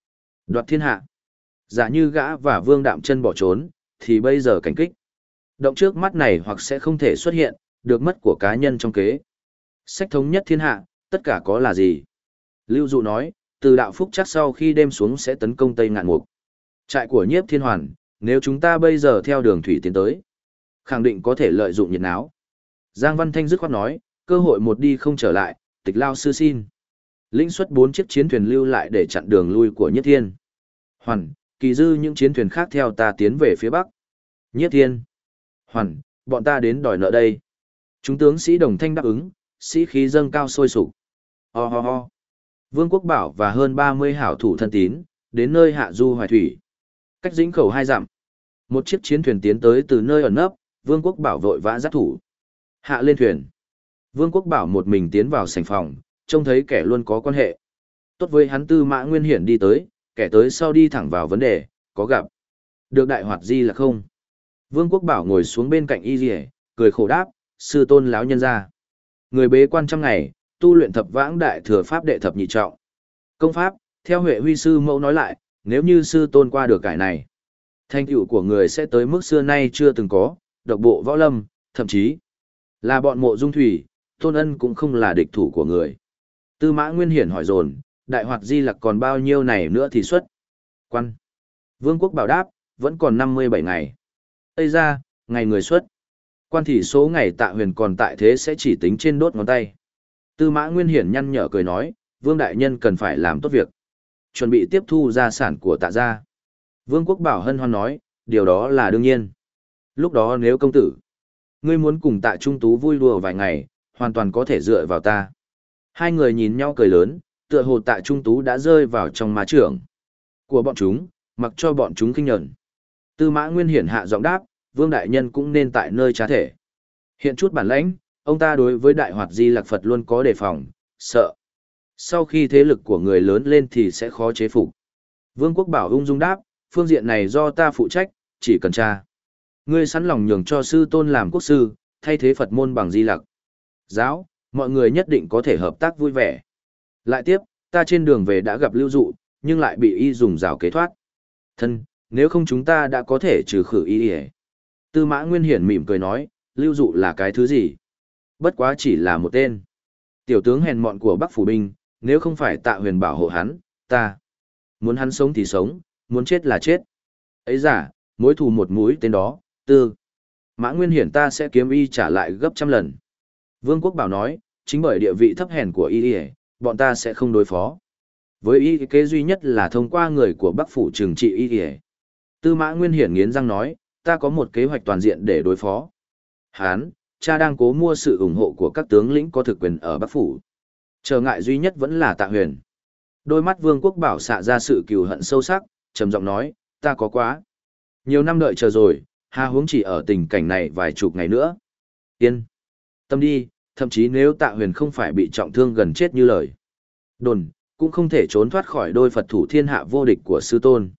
Đoạt thiên hạ. Giả như gã và Vương Đạm Chân bỏ trốn, thì bây giờ cảnh kích. Động trước mắt này hoặc sẽ không thể xuất hiện, được mất của cá nhân trong kế. Sách thống nhất thiên hạ, tất cả có là gì? Lưu Dụ nói, từ đạo phúc chắc sau khi đêm xuống sẽ tấn công Tây Ngạn Mục. Trại của Nhiếp Thiên Hoàn, nếu chúng ta bây giờ theo đường thủy tiến tới, khẳng định có thể lợi dụng nhiệt náo. Giang Văn Thanh dứt khoát nói, cơ hội một đi không trở lại, Tịch Lao sư xin. Lĩnh xuất bốn chiếc chiến thuyền lưu lại để chặn đường lui của Nhiếp Thiên Hoàn, kỳ dư những chiến thuyền khác theo ta tiến về phía bắc. Nhiếp Thiên Hoàn, bọn ta đến đòi nợ đây. Chúng tướng sĩ đồng thanh đáp ứng, sĩ khí dâng cao sôi sục. Ho ho ho. Vương Quốc Bảo và hơn ba mươi hảo thủ thân tín, đến nơi hạ du hoài thủy. Cách Dĩnh Khẩu hai dặm. Một chiếc chiến thuyền tiến tới từ nơi ẩn nấp, Vương Quốc Bảo vội vã dắt thủ. Hạ lên thuyền. Vương Quốc Bảo một mình tiến vào sảnh phòng, trông thấy kẻ luôn có quan hệ. Tốt với hắn Tư Mã Nguyên Hiển đi tới, kẻ tới sau đi thẳng vào vấn đề, có gặp. Được Đại Hoạt Di là không? Vương Quốc Bảo ngồi xuống bên cạnh y rỉa, cười khổ đáp, sư tôn láo nhân ra. Người bế quan trăm ngày, tu luyện thập vãng đại thừa pháp đệ thập nhị trọng. Công pháp, theo Huệ Huy sư mẫu nói lại, nếu như sư tôn qua được cải này, thành tựu của người sẽ tới mức xưa nay chưa từng có, độc bộ võ lâm, thậm chí là bọn Mộ Dung Thủy, Tôn Ân cũng không là địch thủ của người. Tư Mã Nguyên Hiển hỏi dồn, Đại Hoạt Di Lặc còn bao nhiêu này nữa thì xuất quan? Vương Quốc Bảo đáp, vẫn còn năm mươi bảy ngày. Ây ra, ngày người xuất quan thì số ngày Tạ Huyền còn tại thế sẽ chỉ tính trên đốt ngón tay. Tư Mã Nguyên Hiển nhăn nhở cười nói, Vương Đại Nhân cần phải làm tốt việc, chuẩn bị tiếp thu gia sản của Tạ gia. Vương Quốc Bảo hân hoan nói, điều đó là đương nhiên. Lúc đó nếu công tử, ngươi muốn cùng Tạ Trung Tú vui đùa vài ngày, hoàn toàn có thể dựa vào ta. Hai người nhìn nhau cười lớn, tựa hồ Tạ Trung Tú đã rơi vào trong má trưởng của bọn chúng, mặc cho bọn chúng kinh nhẫn. Tư Mã Nguyên Hiển hạ giọng đáp, Vương Đại Nhân cũng nên tại nơi trá thể hiện chút bản lãnh, ông ta đối với Đại Hoạt Di Lặc Phật luôn có đề phòng, sợ. Sau khi thế lực của người lớn lên thì sẽ khó chế phục. Vương Quốc Bảo ung dung đáp, phương diện này do ta phụ trách, chỉ cần tra. Ngươi sẵn lòng nhường cho sư tôn làm quốc sư, thay thế Phật môn bằng Di Lặc giáo, mọi người nhất định có thể hợp tác vui vẻ. Lại tiếp, ta trên đường về đã gặp Lưu Dụ, nhưng lại bị y dùng rào kế thoát thân, nếu không chúng ta đã có thể trừ khử y. Tư Mã Nguyên Hiển mỉm cười nói, Lưu Dụ là cái thứ gì? Bất quá chỉ là một tên tiểu tướng hèn mọn của Bắc Phủ binh, nếu không phải Tạ Huyền bảo hộ hắn, ta muốn hắn sống thì sống, muốn chết là chết. Ấy giả, mối thù một mũi tên đó, Tư Mã Nguyên Hiển ta sẽ kiếm y trả lại gấp trăm lần. Vương Quốc Bảo nói, chính bởi địa vị thấp hèn của y, bọn ta sẽ không đối phó với y, kế duy nhất là thông qua người của Bắc Phủ trừng trị y. Tư Mã Nguyên Hiển nghiến răng nói, ta có một kế hoạch toàn diện để đối phó hắn. Cha đang cố mua sự ủng hộ của các tướng lĩnh có thực quyền ở Bắc Phủ. Trở ngại duy nhất vẫn là Tạ Huyền. Đôi mắt Vương Quốc Bảo xạ ra sự cừu hận sâu sắc, trầm giọng nói, ta có quá nhiều năm đợi chờ rồi, hà huống chỉ ở tình cảnh này vài chục ngày nữa. Yên tâm đi, thậm chí nếu Tạ Huyền không phải bị trọng thương gần chết như lời đồn, cũng không thể trốn thoát khỏi đôi Phật thủ thiên hạ vô địch của sư tôn.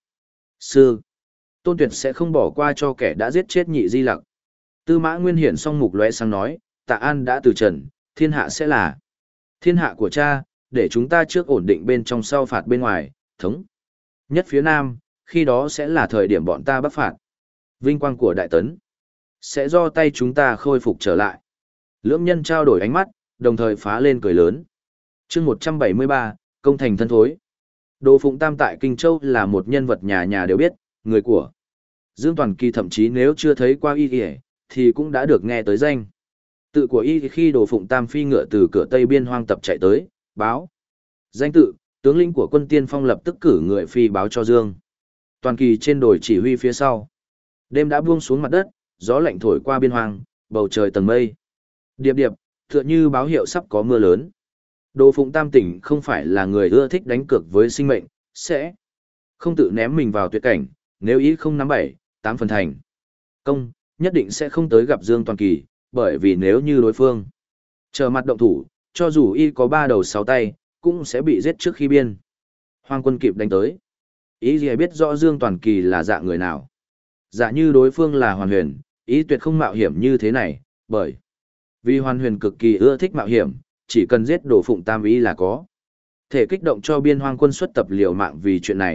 Sư tôn tuyệt sẽ không bỏ qua cho kẻ đã giết chết Nhị Di Lặc. Tư Mã Nguyên Hiển song mục lóe sáng nói, Tạ An đã từ trần, thiên hạ sẽ là thiên hạ của cha, để chúng ta trước ổn định bên trong sau phạt bên ngoài, thống nhất phía Nam, khi đó sẽ là thời điểm bọn ta bắc phạt. Vinh quang của Đại Tấn sẽ do tay chúng ta khôi phục trở lại. Lưỡng nhân trao đổi ánh mắt, đồng thời phá lên cười lớn. Chương một trăm bảy mươi ba, công thành thân thối. Đồ Phụng Tam tại Kinh Châu là một nhân vật nhà nhà đều biết, người của Dương Toàn Kỳ thậm chí nếu chưa thấy qua y y, thì cũng đã được nghe tới danh tự của y khi Đồ Phụng Tam phi ngựa từ cửa Tây Biên hoang tập chạy tới, báo danh tự, tướng lĩnh của quân tiên phong lập tức cử người phi báo cho Dương Toàn Kỳ trên đồi chỉ huy phía sau. Đêm đã buông xuống mặt đất, gió lạnh thổi qua biên hoang, bầu trời tầng mây điệp điệp, tựa như báo hiệu sắp có mưa lớn. Đồ Phụng Tam tỉnh không phải là người ưa thích đánh cược với sinh mệnh, sẽ không tự ném mình vào tuyệt cảnh, nếu ý không nắm bảy, tám phần thành công, nhất định sẽ không tới gặp Dương Toàn Kỳ, bởi vì nếu như đối phương trở mặt động thủ, cho dù y có ba đầu sáu tay, cũng sẽ bị giết trước khi biên hoang quân kịp đánh tới. Ý gì biết rõ Dương Toàn Kỳ là dạng người nào. Dạ như đối phương là Hoàn Huyền, ý tuyệt không mạo hiểm như thế này, bởi vì Hoàn Huyền cực kỳ ưa thích mạo hiểm, chỉ cần giết Đồ Phụng Tam ý là có thể kích động cho biên hoang quân xuất tập liều mạng vì chuyện này.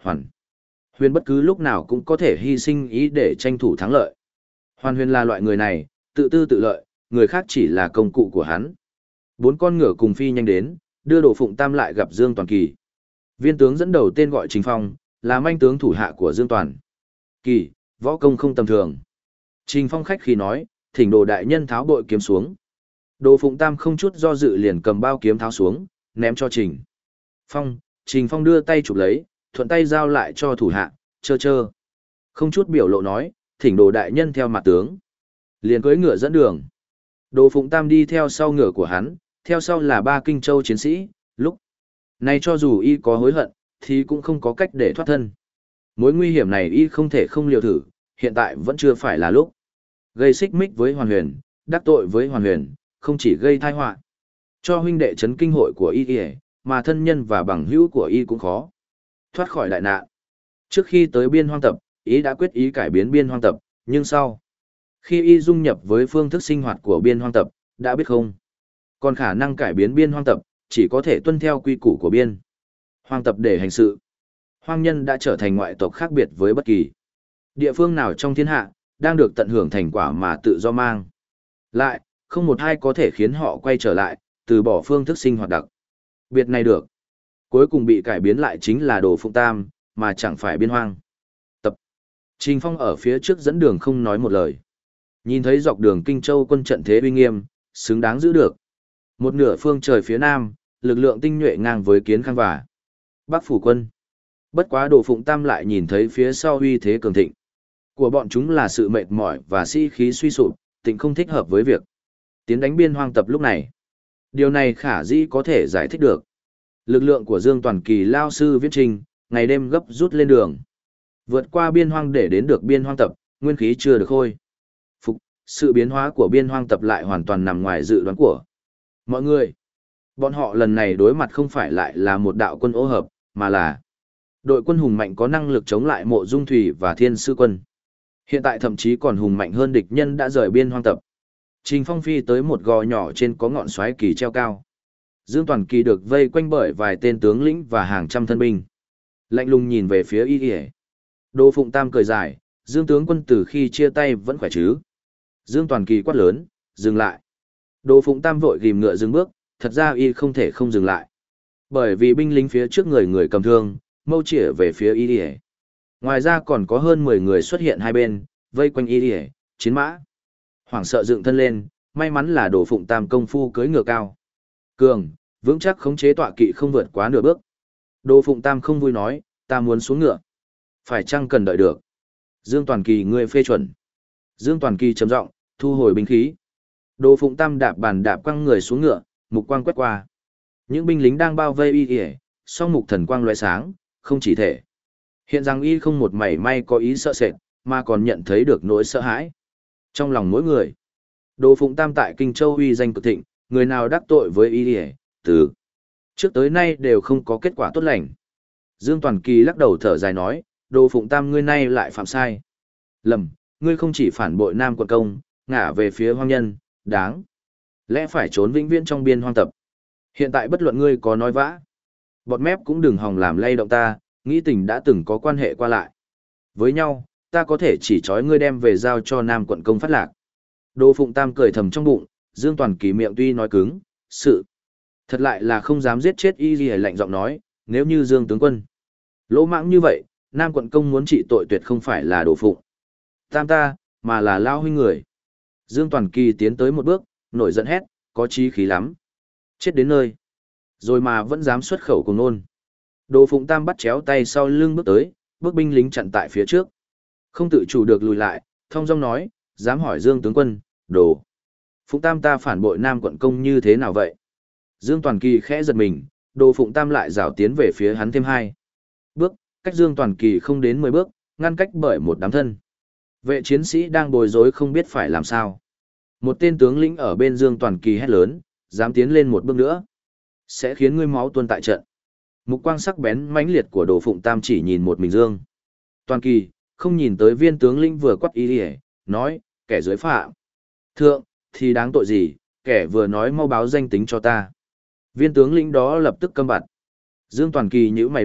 Hoàn Huyền bất cứ lúc nào cũng có thể hy sinh ý để tranh thủ thắng lợi. Hoàn Huyền là loại người này, tự tư tự lợi, người khác chỉ là công cụ của hắn. Bốn con ngựa cùng phi nhanh đến, đưa Đồ Phụng Tam lại gặp Dương Toàn Kỳ. Viên tướng dẫn đầu tên gọi Trình Phong, là manh tướng thủ hạ của Dương Toàn Kỳ, võ công không tầm thường. Trình Phong khách khí nói, thỉnh Đồ đại nhân tháo bội kiếm xuống. Đồ Phụng Tam không chút do dự liền cầm bao kiếm tháo xuống, ném cho Trình Phong. Trình Phong đưa tay chụp lấy, thuận tay giao lại cho thủ hạ, chơ chơ. Không chút biểu lộ nói, thỉnh Đồ đại nhân theo mặt tướng. Liền cưỡi ngựa dẫn đường. Đồ Phụng Tam đi theo sau ngựa của hắn, theo sau là ba Kinh Châu chiến sĩ, lúc này cho dù y có hối hận, thì cũng không có cách để thoát thân. Mối nguy hiểm này y không thể không liều thử, hiện tại vẫn chưa phải là lúc. Gây xích mích với Hoàn Huyền, đắc tội với Hoàn Huyền, không chỉ gây tai họa cho huynh đệ trấn kinh hội của y, mà thân nhân và bằng hữu của y cũng khó thoát khỏi đại nạn. Trước khi tới biên hoang tập, y đã quyết ý cải biến biên hoang tập, nhưng sau khi y dung nhập với phương thức sinh hoạt của biên hoang tập, đã biết không còn khả năng cải biến biên hoang tập, chỉ có thể tuân theo quy củ của biên hoang tập để hành sự. Hoang nhân đã trở thành ngoại tộc khác biệt với bất kỳ địa phương nào trong thiên hạ, đang được tận hưởng thành quả mà tự do mang lại, không một ai có thể khiến họ quay trở lại, từ bỏ phương thức sinh hoạt đặc biệt này được. Cuối cùng bị cải biến lại chính là Đồ Phụng Tam, mà chẳng phải biên hoang tập. Trình Phong ở phía trước dẫn đường không nói một lời. Nhìn thấy dọc đường Kinh Châu quân trận thế uy nghiêm, xứng đáng giữ được. Một nửa phương trời phía nam, lực lượng tinh nhuệ ngang với Kiến Khang và Bắc phủ quân. Bất quá Đồ Phụng Tam lại nhìn thấy phía sau uy thế cường thịnh của bọn chúng là sự mệt mỏi và sĩ khí suy sụp, tịnh không thích hợp với việc tiến đánh biên hoang tập lúc này. Điều này khả dĩ có thể giải thích được. Lực lượng của Dương Toàn Kỳ lao sư viễn trình, ngày đêm gấp rút lên đường. Vượt qua biên hoang để đến được biên hoang tập, nguyên khí chưa được khôi phục. Sự biến hóa của biên hoang tập lại hoàn toàn nằm ngoài dự đoán của mọi người. Bọn họ lần này đối mặt không phải lại là một đạo quân ô hợp, mà là đội quân hùng mạnh có năng lực chống lại Mộ Dung Thủy và Thiên Sư quân. Hiện tại thậm chí còn hùng mạnh hơn địch nhân đã rời biên hoang tập. Trình Phong phi tới một gò nhỏ trên có ngọn xoáy kỳ treo cao. Dương Toàn Kỳ được vây quanh bởi vài tên tướng lĩnh và hàng trăm thân binh. Lạnh lùng nhìn về phía y y. Đồ Phụng Tam cười dài, Dương tướng quân từ khi chia tay vẫn khỏe chứ? Dương Toàn Kỳ quát lớn, dừng lại. Đồ Phụng Tam vội ghim ngựa dừng bước, thật ra y không thể không dừng lại. Bởi vì binh lính phía trước người người cầm thương, mâu chĩa về phía y y. Ngoài ra còn có hơn mười người xuất hiện hai bên, vây quanh y y, chiến mã. Hoảng sợ dựng thân lên, may mắn là Đồ Phụng Tam công phu cưỡi ngựa cao cường, vững chắc khống chế tọa kỵ không vượt quá nửa bước. Đồ Phụng Tam không vui nói, ta muốn xuống ngựa. Phải chăng cần đợi được? Dương Toàn Kỳ ngươi phê chuẩn. Dương Toàn Kỳ trầm giọng, thu hồi binh khí. Đồ Phụng Tam đạp bàn đạp quăng người xuống ngựa, mục quang quét qua. Những binh lính đang bao vây y y, song mục thần quang lóe sáng, không chỉ thể hiện rằng y không một mảy may có ý sợ sệt, mà còn nhận thấy được nỗi sợ hãi trong lòng mỗi người. Đồ Phụng Tam tại Kinh Châu uy danh cực thịnh, người nào đắc tội với y y, từ trước tới nay đều không có kết quả tốt lành. Dương Toàn Kỳ lắc đầu thở dài nói, Đồ Phụng Tam ngươi nay lại phạm sai lầm, ngươi không chỉ phản bội Nam quận công, ngả về phía hoang nhân, đáng lẽ phải trốn vĩnh viễn trong biên hoang tập. Hiện tại bất luận ngươi có nói vã bọt mép cũng đừng hòng làm lay động ta, nghĩ tình đã từng có quan hệ qua lại với nhau, ta có thể chỉ trói ngươi đem về giao cho Nam quận công phát lạc. Đồ Phụng Tam cười thầm trong bụng, Dương Toàn Kỳ miệng tuy nói cứng, sự thật lại là không dám giết chết y, y lạnh giọng nói, nếu như Dương tướng quân lỗ mãng như vậy, Nam quận công muốn trị tội tuyệt không phải là Đồ Phụng Tam ta, mà là lao huynh người. Dương Toàn Kỳ tiến tới một bước, nổi giận hét, có chí khí lắm. Chết đến nơi rồi mà vẫn dám xuất khẩu cùng nôn. Đồ Phụng Tam bắt chéo tay sau lưng bước tới, bước binh lính chặn tại phía trước. Không tự chủ được lùi lại, thong dong nói, dám hỏi Dương tướng quân, Đồ Phụng Tam ta phản bội Nam quận công như thế nào vậy? Dương Toàn Kỳ khẽ giật mình, Đồ Phụng Tam lại rảo tiến về phía hắn thêm hai bước, cách Dương Toàn Kỳ không đến mười bước, ngăn cách bởi một đám thân vệ chiến sĩ đang bối rối không biết phải làm sao. Một tên tướng lĩnh ở bên Dương Toàn Kỳ hét lớn, dám tiến lên một bước nữa, sẽ khiến ngươi máu tuôn tại trận. Mục quang sắc bén mãnh liệt của Đồ Phụng Tam chỉ nhìn một mình Dương Toàn Kỳ, không nhìn tới viên tướng lĩnh vừa quát y y, nói, kẻ dưới phạm thượng, thì đáng tội gì, kẻ vừa nói mau báo danh tính cho ta. Viên tướng lĩnh đó lập tức câm bặt. Dương Toàn Kỳ nhíu mày đáp,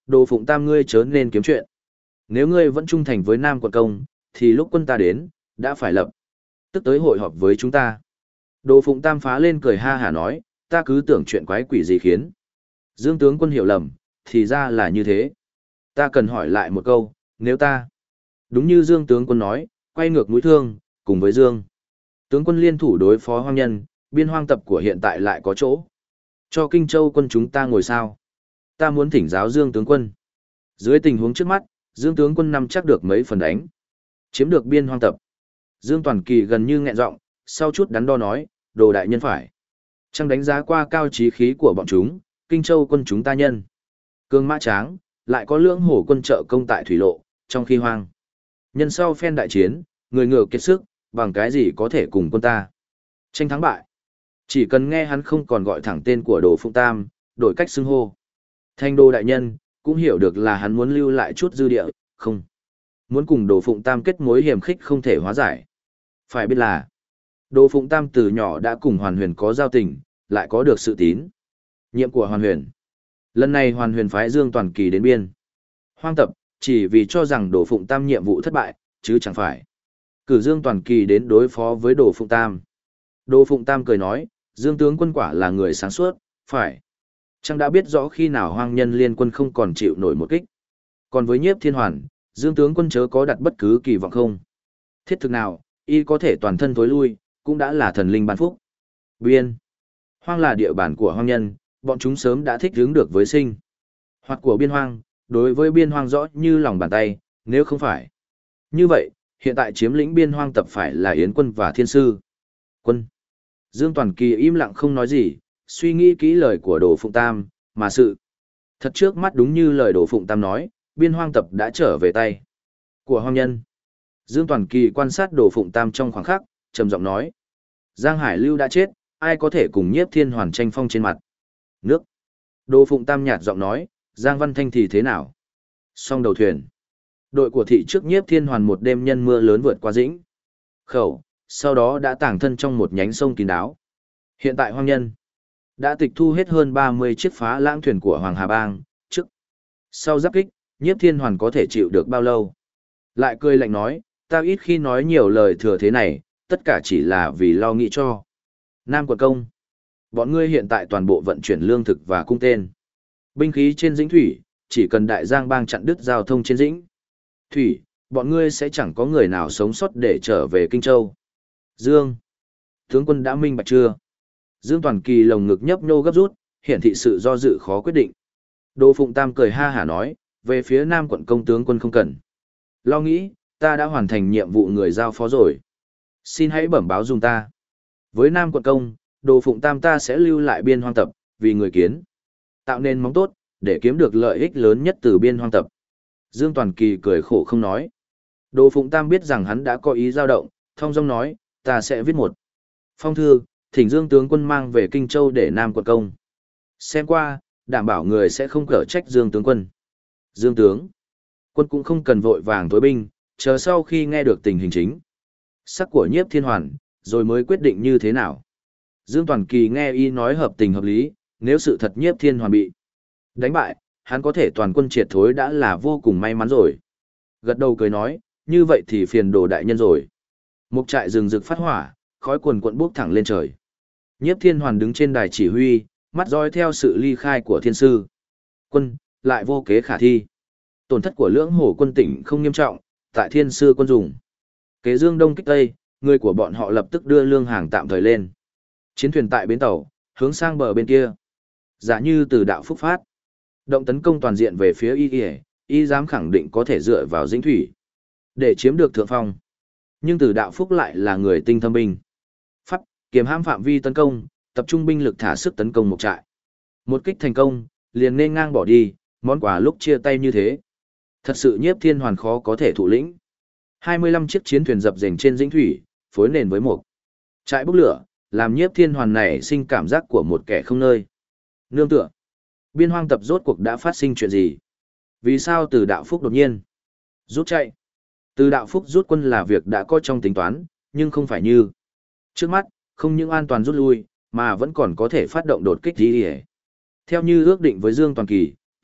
Đồ Phụng Tam ngươi chớ nên kiếm chuyện. Nếu ngươi vẫn trung thành với Nam quận công, thì lúc quân ta đến, đã phải lập tức tới hội họp với chúng ta. Đồ Phụng Tam phá lên cười ha hả nói, ta cứ tưởng chuyện quái quỷ gì khiến Dương tướng quân hiểu lầm, thì ra là như thế. Ta cần hỏi lại một câu, nếu ta đúng như Dương tướng quân nói, quay ngược mũi thương, cùng với Dương tướng quân liên thủ đối phó hoang nhân, biên hoang tập của hiện tại lại có chỗ cho Kinh Châu quân chúng ta ngồi sao? Ta muốn thỉnh giáo Dương tướng quân. Dưới tình huống trước mắt, Dương tướng quân nắm chắc được mấy phần đánh, chiếm được biên hoang tập. Dương Toàn Kỳ gần như nghẹn giọng, sau chút đắn đo nói, đồ đại nhân phải chăng đánh giá qua cao trí khí của bọn chúng, Kinh Châu quân chúng ta nhân cương mã tráng, lại có lưỡng hổ quân trợ công tại thủy lộ, trong khi hoang nhân sau phen đại chiến, người ngựa kiệt sức, bằng cái gì có thể cùng quân ta tranh thắng bại. Chỉ cần nghe hắn không còn gọi thẳng tên của Đồ Phụng Tam, đổi cách xưng hô thành Đồ đại nhân, cũng hiểu được là hắn muốn lưu lại chút dư địa, không muốn cùng Đồ Phụng Tam kết mối hiểm khích không thể hóa giải. Phải biết là Đồ Phụng Tam từ nhỏ đã cùng Hoàn Huyền có giao tình, lại có được sự tín nhiệm của Hoàn Huyền. Lần này Hoàn Huyền phái Dương Toàn Kỳ đến biên hoang tập, chỉ vì cho rằng Đồ Phụng Tam nhiệm vụ thất bại, chứ chẳng phải cử Dương Toàn Kỳ đến đối phó với Đồ Phụng Tam. Đồ Phụng Tam cười nói, Dương tướng quân quả là người sáng suốt, phải chăng đã biết rõ khi nào hoang nhân liên quân không còn chịu nổi một kích. Còn với Nhiếp Thiên Hoàn, Dương tướng quân chớ có đặt bất cứ kỳ vọng không thiết thực nào, y có thể toàn thân tối lui, cũng đã là thần linh ban phúc. Biên hoang là địa bàn của hoang nhân, bọn chúng sớm đã thích ứng được với sinh hoạt của biên hoang, đối với biên hoang rõ như lòng bàn tay, nếu không phải như vậy, hiện tại chiếm lĩnh biên hoang tập phải là Yến quân và Thiên Sư quân. Dương Toàn Kỳ im lặng không nói gì, suy nghĩ kỹ lời của Đồ Phụng Tam, mà sự thật trước mắt đúng như lời Đồ Phụng Tam nói, biên hoang tập đã trở về tay của hoang nhân. Dương Toàn Kỳ quan sát Đồ Phụng Tam trong khoảng khắc, trầm giọng nói, Giang Hải Lưu đã chết, ai có thể cùng Nhiếp Thiên Hoàn tranh phong trên mặt nước. Đồ Phụng Tam nhạt giọng nói, Giang Văn Thanh thì thế nào? Song đầu thuyền. Đội của thị trước Nhiếp Thiên Hoàn một đêm nhân mưa lớn vượt qua dĩnh khẩu, sau đó đã tàng thân trong một nhánh sông kín đáo. Hiện tại hoang nhân đã tịch thu hết hơn ba mươi chiếc phá lãng thuyền của Hoàng Hà Bang, trước sau giáp kích, Nhiếp Thiên Hoàn có thể chịu được bao lâu? Lại cười lạnh nói, ta ít khi nói nhiều lời thừa thế này, tất cả chỉ là vì lo nghĩ cho Nam quận công. Bọn ngươi hiện tại toàn bộ vận chuyển lương thực và cung tên binh khí trên dĩnh thủy, chỉ cần đại giang bang chặn đứt giao thông trên dĩnh thủy, bọn ngươi sẽ chẳng có người nào sống sót để trở về Kinh Châu. Dương tướng quân đã minh bạch chưa? Dương Toàn Kỳ lồng ngực nhấp nhô gấp rút, hiển thị sự do dự khó quyết định. Đồ Phụng Tam cười ha hả nói, về phía Nam quận công tướng quân không cần lo nghĩ, ta đã hoàn thành nhiệm vụ người giao phó rồi. Xin hãy bẩm báo dùng ta. Với Nam quận công, Đồ Phụng Tam ta sẽ lưu lại biên hoang tập, vì người kiến tạo nên móng tốt, để kiếm được lợi ích lớn nhất từ biên hoang tập. Dương Toàn Kỳ cười khổ không nói. Đồ Phụng Tam biết rằng hắn đã có ý dao động, thong dong nói, ta sẽ viết một phong thư, thỉnh Dương tướng quân mang về Kinh Châu để Nam quận công xem qua, đảm bảo người sẽ không cở trách Dương tướng quân. Dương tướng quân cũng không cần vội vàng tối binh, chờ sau khi nghe được tình hình chính sắc của Nhiếp Thiên Hoàn, rồi mới quyết định như thế nào. Dương Toàn Kỳ nghe y nói hợp tình hợp lý, nếu sự thật Nhiếp Thiên Hoàn bị đánh bại, hắn có thể toàn quân triệt thối đã là vô cùng may mắn rồi. Gật đầu cười nói, như vậy thì phiền Đồ đại nhân rồi. Một trại rừng rực phát hỏa, khói cuồn cuộn bốc thẳng lên trời. Nhiếp Thiên Hoàn đứng trên đài chỉ huy, mắt dõi theo sự ly khai của Thiên Sư quân, lại vô kế khả thi. Tổn thất của lưỡng hổ quân tỉnh không nghiêm trọng, tại Thiên Sư quân dùng kế Dương Đông kích Tây, người của bọn họ lập tức đưa lương hàng tạm thời lên chiến thuyền tại bến tàu, hướng sang bờ bên kia. Giả như từ đạo Phúc phát động tấn công toàn diện về phía y y, y dám khẳng định có thể dựa vào dĩnh thủy để chiếm được thượng phong. Nhưng từ đạo Phúc lại là người tinh thâm binh pháp, kiềm hãm phạm vi tấn công, tập trung binh lực thả sức tấn công một trại. Một kích thành công, liền nên ngang bỏ đi, món quà lúc chia tay như thế. Thật sự Nhiếp Thiên Hoàn khó có thể thụ lĩnh. hai mươi lăm chiếc chiến thuyền dập dềnh trên dĩnh thủy, phối nền với một trại bốc lửa, làm Nhiếp Thiên Hoàn này sinh cảm giác của một kẻ không nơi nương tựa. Biên hoang tập rốt cuộc đã phát sinh chuyện gì? Vì sao từ đạo Phúc đột nhiên rút chạy? Từ đạo Phúc rút quân là việc đã có trong tính toán, nhưng không phải như trước mắt, không những an toàn rút lui, mà vẫn còn có thể phát động đột kích gì. Theo như ước định với Dương Toàn Kỳ,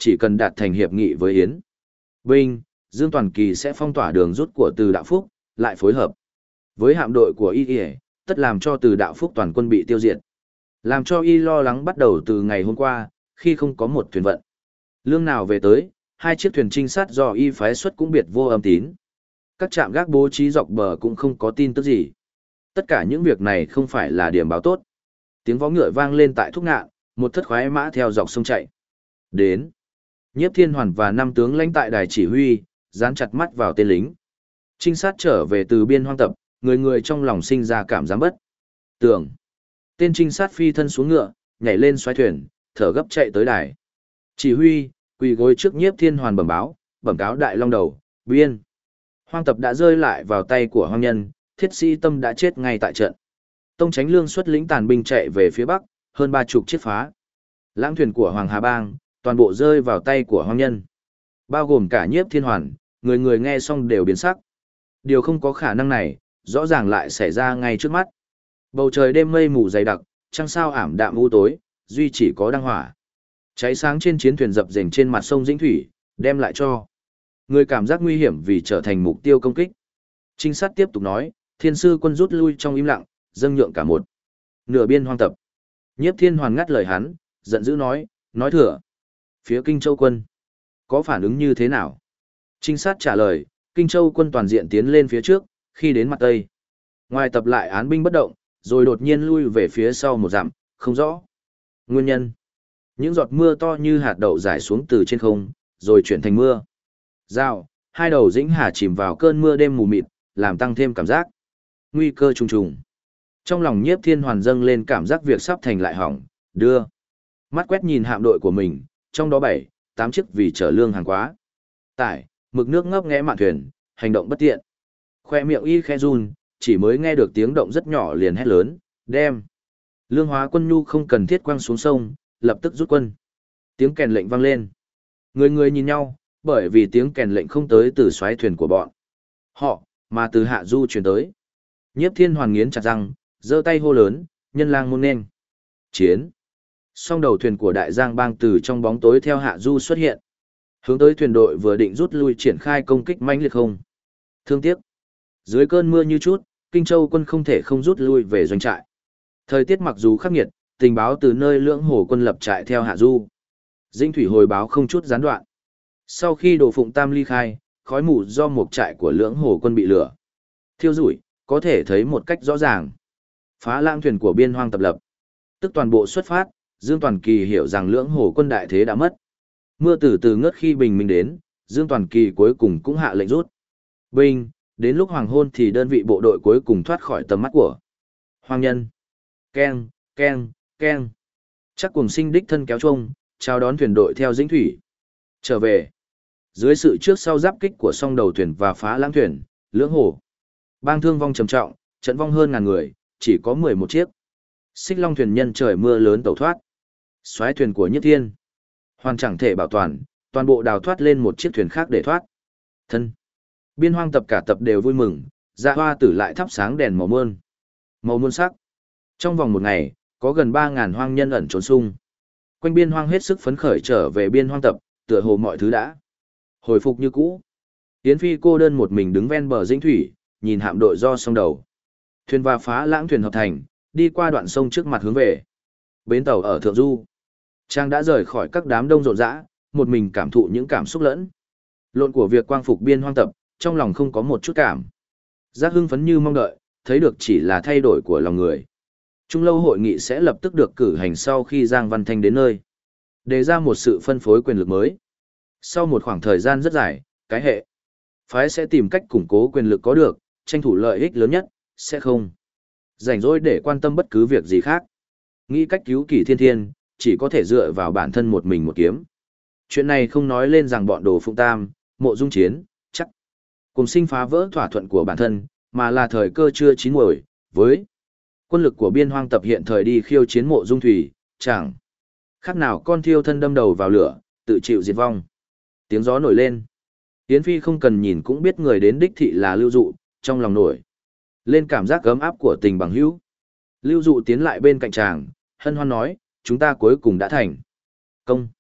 chỉ cần đạt thành hiệp nghị với Yến Binh, Dương Toàn Kỳ sẽ phong tỏa đường rút của Từ Đạo Phúc, lại phối hợp với hạm đội của Y, tất làm cho Từ Đạo Phúc toàn quân bị tiêu diệt. Làm cho Y lo lắng bắt đầu từ ngày hôm qua, khi không có một thuyền vận lương nào về tới, hai chiếc thuyền trinh sát do Y phái xuất cũng biệt vô âm tín. Các trạm gác bố trí dọc bờ cũng không có tin tức gì. Tất cả những việc này không phải là điểm báo tốt. Tiếng vó ngựa vang lên tại Thúc Ngạn, một thất khoái mã theo dọc sông chạy đến. Nhiếp Thiên Hoàn và năm tướng lãnh tại đài chỉ huy, dán chặt mắt vào tên lính. Trinh sát trở về từ biên hoang tập, người người trong lòng sinh ra cảm giác bất tưởng. Tên trinh sát phi thân xuống ngựa, nhảy lên xoáy thuyền, thở gấp chạy tới đài chỉ huy, quỳ gối trước Nhiếp Thiên Hoàn bẩm báo, bẩm cáo đại long đầu, biên hoang tập đã rơi lại vào tay của hoang nhân, thiết sĩ Tâm đã chết ngay tại trận. Tông Chánh Lương xuất lĩnh tàn binh chạy về phía bắc, hơn ba chục chiếc phá lãng thuyền của Hoàng Hà Bang, toàn bộ rơi vào tay của hoang nhân. Bao gồm cả Nhiếp Thiên Hoàn, người người nghe xong đều biến sắc. Điều không có khả năng này, rõ ràng lại xảy ra ngay trước mắt. Bầu trời đêm mây mù dày đặc, trăng sao ảm đạm u tối, duy chỉ có đăng hỏa cháy sáng trên chiến thuyền dập dềnh trên mặt sông Dĩnh Thủy, đem lại cho người cảm giác nguy hiểm vì trở thành mục tiêu công kích. Trinh sát tiếp tục nói, Thiên sư quân rút lui trong im lặng, dâng nhượng cả một nửa biên hoang tập. Nhiếp Thiên Hoàn ngắt lời hắn, giận dữ nói, nói thừa. Phía Kinh Châu quân có phản ứng như thế nào? Trinh sát trả lời, Kinh Châu quân toàn diện tiến lên phía trước, khi đến mặt Tây. Ngoài tập lại án binh bất động, rồi đột nhiên lui về phía sau một dặm, không rõ nguyên nhân. Những giọt mưa to như hạt đậu rải xuống từ trên không, rồi chuyển thành mưa rào. Hai đầu Dĩnh Hà chìm vào cơn mưa đêm mù mịt, làm tăng thêm cảm giác nguy cơ trùng trùng. Trong lòng Nhiếp Thiên Hoàn dâng lên cảm giác việc sắp thành lại hỏng, đưa mắt quét nhìn hạm đội của mình, trong đó bảy, tám chiếc vì chở lương hàng quá tải, mực nước ngấp nghé mạn thuyền, hành động bất tiện. Khoe miệng Y khẽ run, chỉ mới nghe được tiếng động rất nhỏ liền hét lớn, đem lương hóa quân nhu không cần thiết quăng xuống sông, lập tức rút quân. Tiếng kèn lệnh vang lên. Người người nhìn nhau, bởi vì tiếng kèn lệnh không tới từ xoáy thuyền của bọn họ, mà từ hạ du truyền tới. Nhiếp Thiên Hoàn nghiến chặt răng, giơ tay hô lớn, nhân lang môn nên chiến. Song đầu thuyền của Đại Giang Bang từ trong bóng tối theo hạ du xuất hiện, hướng tới thuyền đội vừa định rút lui triển khai công kích mãnh liệt không. Thương tiếc, dưới cơn mưa như chút, Kinh Châu quân không thể không rút lui về doanh trại. Thời tiết mặc dù khắc nghiệt, tình báo từ nơi Lưỡng Hồ quân lập trại theo hạ du, Dĩnh Thủy hồi báo không chút gián đoạn. Sau khi Đồ Phụng Tam ly khai, khói mù do một trại của Lưỡng Hồ quân bị lửa thiêu rủi, có thể thấy một cách rõ ràng. Phá lãng thuyền của biên hoang tập lập tức toàn bộ xuất phát, Dương Toàn Kỳ hiểu rằng Lưỡng Hồ quân đại thế đã mất. Mưa từ từ ngớt khi bình minh đến, Dương Toàn Kỳ cuối cùng cũng hạ lệnh rút binh, đến lúc hoàng hôn thì đơn vị bộ đội cuối cùng thoát khỏi tầm mắt của hoang nhân. Keng, keng, keng. Chắc cùng sinh đích thân kéo trông, chào đón thuyền đội theo Dĩnh Thủy trở về. Dưới sự trước sau giáp kích của song đầu thuyền và phá lãng thuyền, Lưỡng Hồ Bang thương vong trầm trọng, trận vong hơn ngàn người, chỉ có mười một chiếc Xích Long thuyền nhân trời mưa lớn tẩu thoát. Soái thuyền của Nhiếp Thiên Hoàn chẳng thể bảo toàn, toàn bộ đào thoát lên một chiếc thuyền khác để thoát thân. Biên hoang tập cả tập đều vui mừng, Dạ Hoa Tử lại thắp sáng đèn màu muôn màu muôn sắc. Trong vòng một ngày, có gần ba ngàn hoang nhân ẩn trốn sung quanh biên hoang hết sức phấn khởi trở về biên hoang tập, tựa hồ mọi thứ đã hồi phục như cũ. Yến Phi cô đơn một mình đứng ven bờ Dĩnh Thủy, nhìn hạm đội do sông đầu thuyền và phá lãng thuyền hợp thành, đi qua đoạn sông trước mặt hướng về bến tàu ở Thượng Du. Trang đã rời khỏi các đám đông rộn rã, một mình cảm thụ những cảm xúc lẫn lộn của việc quang phục biên hoang tập, trong lòng không có một chút cảm giác hưng phấn như mong đợi, thấy được chỉ là thay đổi của lòng người. Trung lâu hội nghị sẽ lập tức được cử hành sau khi Giang Văn Thanh đến nơi, đề ra một sự phân phối quyền lực mới. Sau một khoảng thời gian rất dài, cái hệ phái sẽ tìm cách củng cố quyền lực có được, tranh thủ lợi ích lớn nhất, sẽ không rảnh rỗi để quan tâm bất cứ việc gì khác. Nghĩ cách cứu Kỷ Thiên Thiên, chỉ có thể dựa vào bản thân một mình một kiếm. Chuyện này không nói lên rằng bọn Đồ Phụng Tam, Mộ Dung Chiến, chắc cùng sinh phá vỡ thỏa thuận của bản thân, mà là thời cơ chưa chín muồi, với quân lực của biên hoang tập hiện thời đi khiêu chiến Mộ Dung Thủy, chẳng khác nào con thiêu thân đâm đầu vào lửa, tự chịu diệt vong. Tiếng gió nổi lên. Yến Phi không cần nhìn cũng biết người đến đích thị là Lưu Dụ, trong lòng nổi lên cảm giác ấm áp của tình bằng hữu. Lưu Dụ tiến lại bên cạnh chàng, hân hoan nói, chúng ta cuối cùng đã thành công.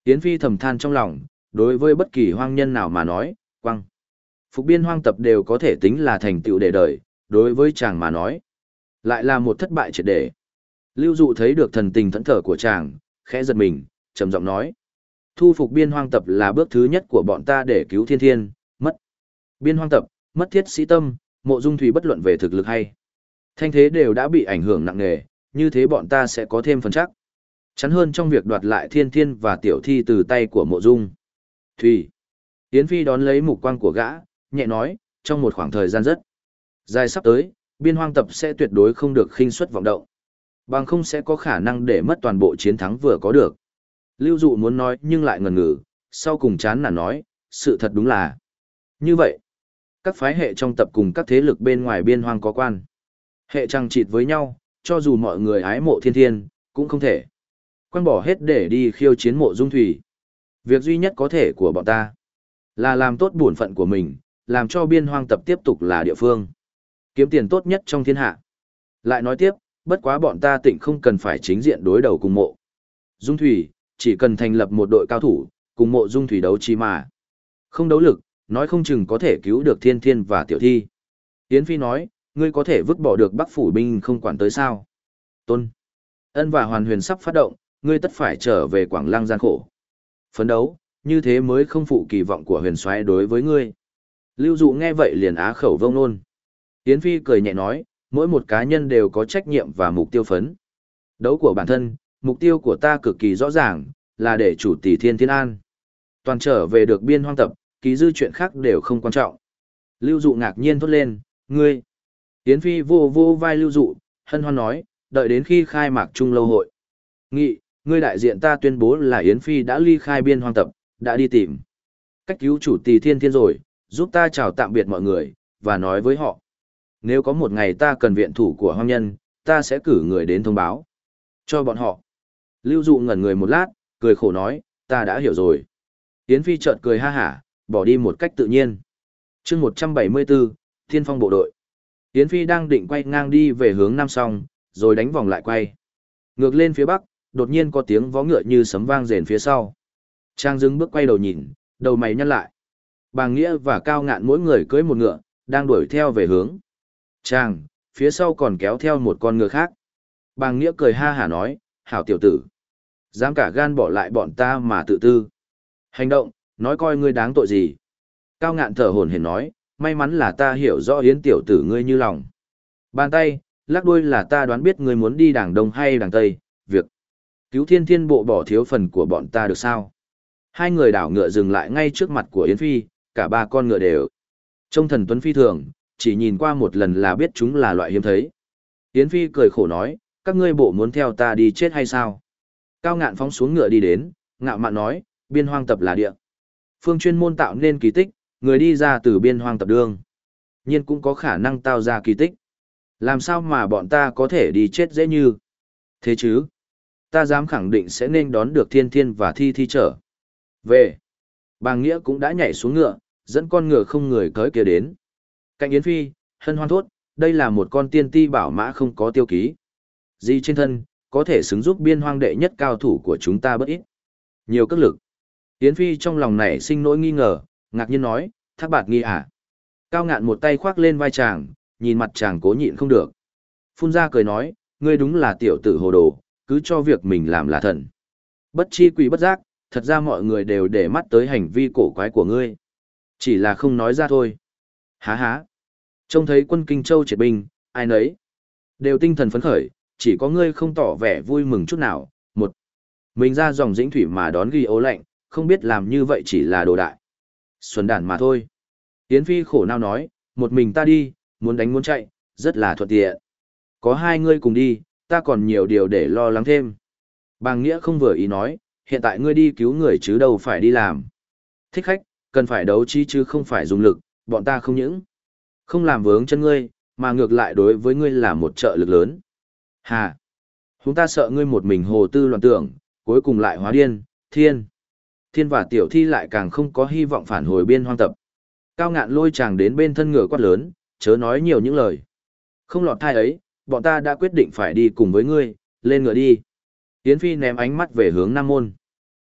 Yến Phi thầm than trong lòng, đối với bất kỳ hoang nhân nào mà nói, quăng. Phục biên hoang tập đều có thể tính là thành tựu để đời, đối với chàng mà nói. Lại là một thất bại triệt để. Lưu Dụ thấy được thần tình thẫn thờ của chàng, khẽ giật mình, trầm giọng nói. Thu phục biên hoang tập là bước thứ nhất của bọn ta để cứu thiên thiên, mất. Biên hoang tập, mất thiết sĩ tâm, Mộ Dung Thủy bất luận về thực lực hay thanh thế đều đã bị ảnh hưởng nặng nề, như thế bọn ta sẽ có thêm phần chắc chắn hơn trong việc đoạt lại thiên thiên và tiểu thi từ tay của Mộ Dung Thủy. Yến Phi đón lấy mục quang của gã, nhẹ nói, trong một khoảng thời gian rất dài sắp tới, biên hoang tập sẽ tuyệt đối không được khinh suất vọng động. Bằng không sẽ có khả năng để mất toàn bộ chiến thắng vừa có được. Lưu Dụ muốn nói nhưng lại ngần ngừ, sau cùng chán nản nói, sự thật đúng là như vậy. Các phái hệ trong tập cùng các thế lực bên ngoài biên hoang có quan hệ chằng chịt với nhau, cho dù mọi người ái mộ thiên thiên, cũng không thể quăng bỏ hết để đi khiêu chiến Mộ Dung Thủy. Việc duy nhất có thể của bọn ta là làm tốt bổn phận của mình, làm cho biên hoang tập tiếp tục là địa phương kiếm tiền tốt nhất trong thiên hạ. Lại nói tiếp, bất quá bọn ta tịnh không cần phải chính diện đối đầu cùng Mộ Dung Thủy, chỉ cần thành lập một đội cao thủ, cùng Mộ Dung Thủy đấu chi mà. Không đấu lực, nói không chừng có thể cứu được thiên thiên và tiểu thi. Yến Phi nói, ngươi có thể vứt bỏ được Bắc phủ binh không quản tới sao? Tôn Ân và Hoàn Huyền sắp phát động, ngươi tất phải trở về Quảng Lăng gian khổ phấn đấu, như thế mới không phụ kỳ vọng của Huyền soái đối với ngươi. Lưu Dụ nghe vậy liền á khẩu vông nôn. Yến Phi cười nhẹ nói, mỗi một cá nhân đều có trách nhiệm và mục tiêu phấn đấu của bản thân, mục tiêu của ta cực kỳ rõ ràng, là để chủ tỷ thiên thiên an toàn trở về được biên hoang tập, ký dư chuyện khác đều không quan trọng. Lưu Dụ ngạc nhiên thốt lên, ngươi. Yến Phi vô vô vai Lưu Dụ, hân hoan nói, đợi đến khi khai mạc trung lâu hội nghị, ngươi đại diện ta tuyên bố là Yến Phi đã ly khai biên hoang tập, đã đi tìm cách cứu chủ tỷ thiên thiên rồi, giúp ta chào tạm biệt mọi người, và nói với họ. Nếu có một ngày ta cần viện thủ của hoang nhân, ta sẽ cử người đến thông báo cho bọn họ. Lưu Dụ ngẩn người một lát, cười khổ nói, ta đã hiểu rồi. Yến Phi chợt cười ha hả, bỏ đi một cách tự nhiên. chương một trăm bảy mươi bốn, Thiên Phong bộ đội. Yến Phi đang định quay ngang đi về hướng Nam Song, rồi đánh vòng lại quay ngược lên phía Bắc, đột nhiên có tiếng vó ngựa như sấm vang rền phía sau. Trang dưng bước quay đầu nhìn, đầu mày nhăn lại. Bàng Nghĩa và Cao Ngạn mỗi người cưỡi một ngựa, đang đuổi theo về hướng Trang, phía sau còn kéo theo một con ngựa khác. Bàng Nghĩa cười ha hả nói, hảo tiểu tử, dám cả gan bỏ lại bọn ta mà tự tư. Hành động, nói coi ngươi đáng tội gì. Cao Ngạn thở hổn hển nói, may mắn là ta hiểu rõ Yến tiểu tử ngươi như lòng bàn tay, lắc đuôi là ta đoán biết ngươi muốn đi đảng Đông hay đảng Tây, việc cứu thiên thiên bộ bỏ thiếu phần của bọn ta được sao. Hai người đảo ngựa dừng lại ngay trước mặt của Yến Phi, cả ba con ngựa đều trông thần tuấn phi thường, chỉ nhìn qua một lần là biết chúng là loại hiếm thấy. Yến Phi cười khổ nói, các ngươi bộ muốn theo ta đi chết hay sao? Cao Ngạn phóng xuống ngựa đi đến, ngạo mạn nói, biên hoang tập là địa phương chuyên môn tạo nên kỳ tích, người đi ra từ biên hoang tập đương nhiên cũng có khả năng tạo ra kỳ tích. Làm sao mà bọn ta có thể đi chết dễ như thế chứ? Ta dám khẳng định sẽ nên đón được thiên thiên và thi thi trở về. Bàng Nghĩa cũng đã nhảy xuống ngựa, dẫn con ngựa không người cưỡi kia đến cạnh Yến Phi, hân hoan thốt, đây là một con tiên ti bảo mã không có tiêu ký gì trên thân, có thể xứng giúp biên hoang đệ nhất cao thủ của chúng ta bất ít nhiều cất lực. Yến Phi trong lòng này sinh nỗi nghi ngờ, ngạc nhiên nói, Thác Bạt Nghi à? Cao Ngạn một tay khoác lên vai chàng, nhìn mặt chàng cố nhịn không được. Phun ra cười nói, ngươi đúng là tiểu tử hồ đồ, cứ cho việc mình làm là thần. Bất chi quỷ bất giác, thật ra mọi người đều để mắt tới hành vi cổ quái của ngươi. Chỉ là không nói ra thôi. Há há. Trông thấy quân Kinh Châu triệt binh, ai nấy đều tinh thần phấn khởi, chỉ có ngươi không tỏ vẻ vui mừng chút nào. Một, mình ra dòng dĩnh thủy mà đón ghi ố lạnh, không biết làm như vậy chỉ là đồ đại xuân đản mà thôi. Yến Phi khổ não nói, một mình ta đi, muốn đánh muốn chạy, rất là thuận tiện. Có hai ngươi cùng đi, ta còn nhiều điều để lo lắng thêm. Bàng Nghĩa không vừa ý nói, hiện tại ngươi đi cứu người chứ đâu phải đi làm thích khách, cần phải đấu trí chứ không phải dùng lực, bọn ta không những không làm vướng chân ngươi, mà ngược lại đối với ngươi là một trợ lực lớn. Hà, chúng ta sợ ngươi một mình hồ tư loạn tưởng, cuối cùng lại hóa điên, thiên. Thiên và tiểu thi lại càng không có hy vọng phản hồi biên hoang tập. Cao Ngạn lôi chàng đến bên thân ngựa quát lớn, chớ nói nhiều những lời không lọt tai ấy, bọn ta đã quyết định phải đi cùng với ngươi, lên ngựa đi. Yến Phi ném ánh mắt về hướng Nam Môn.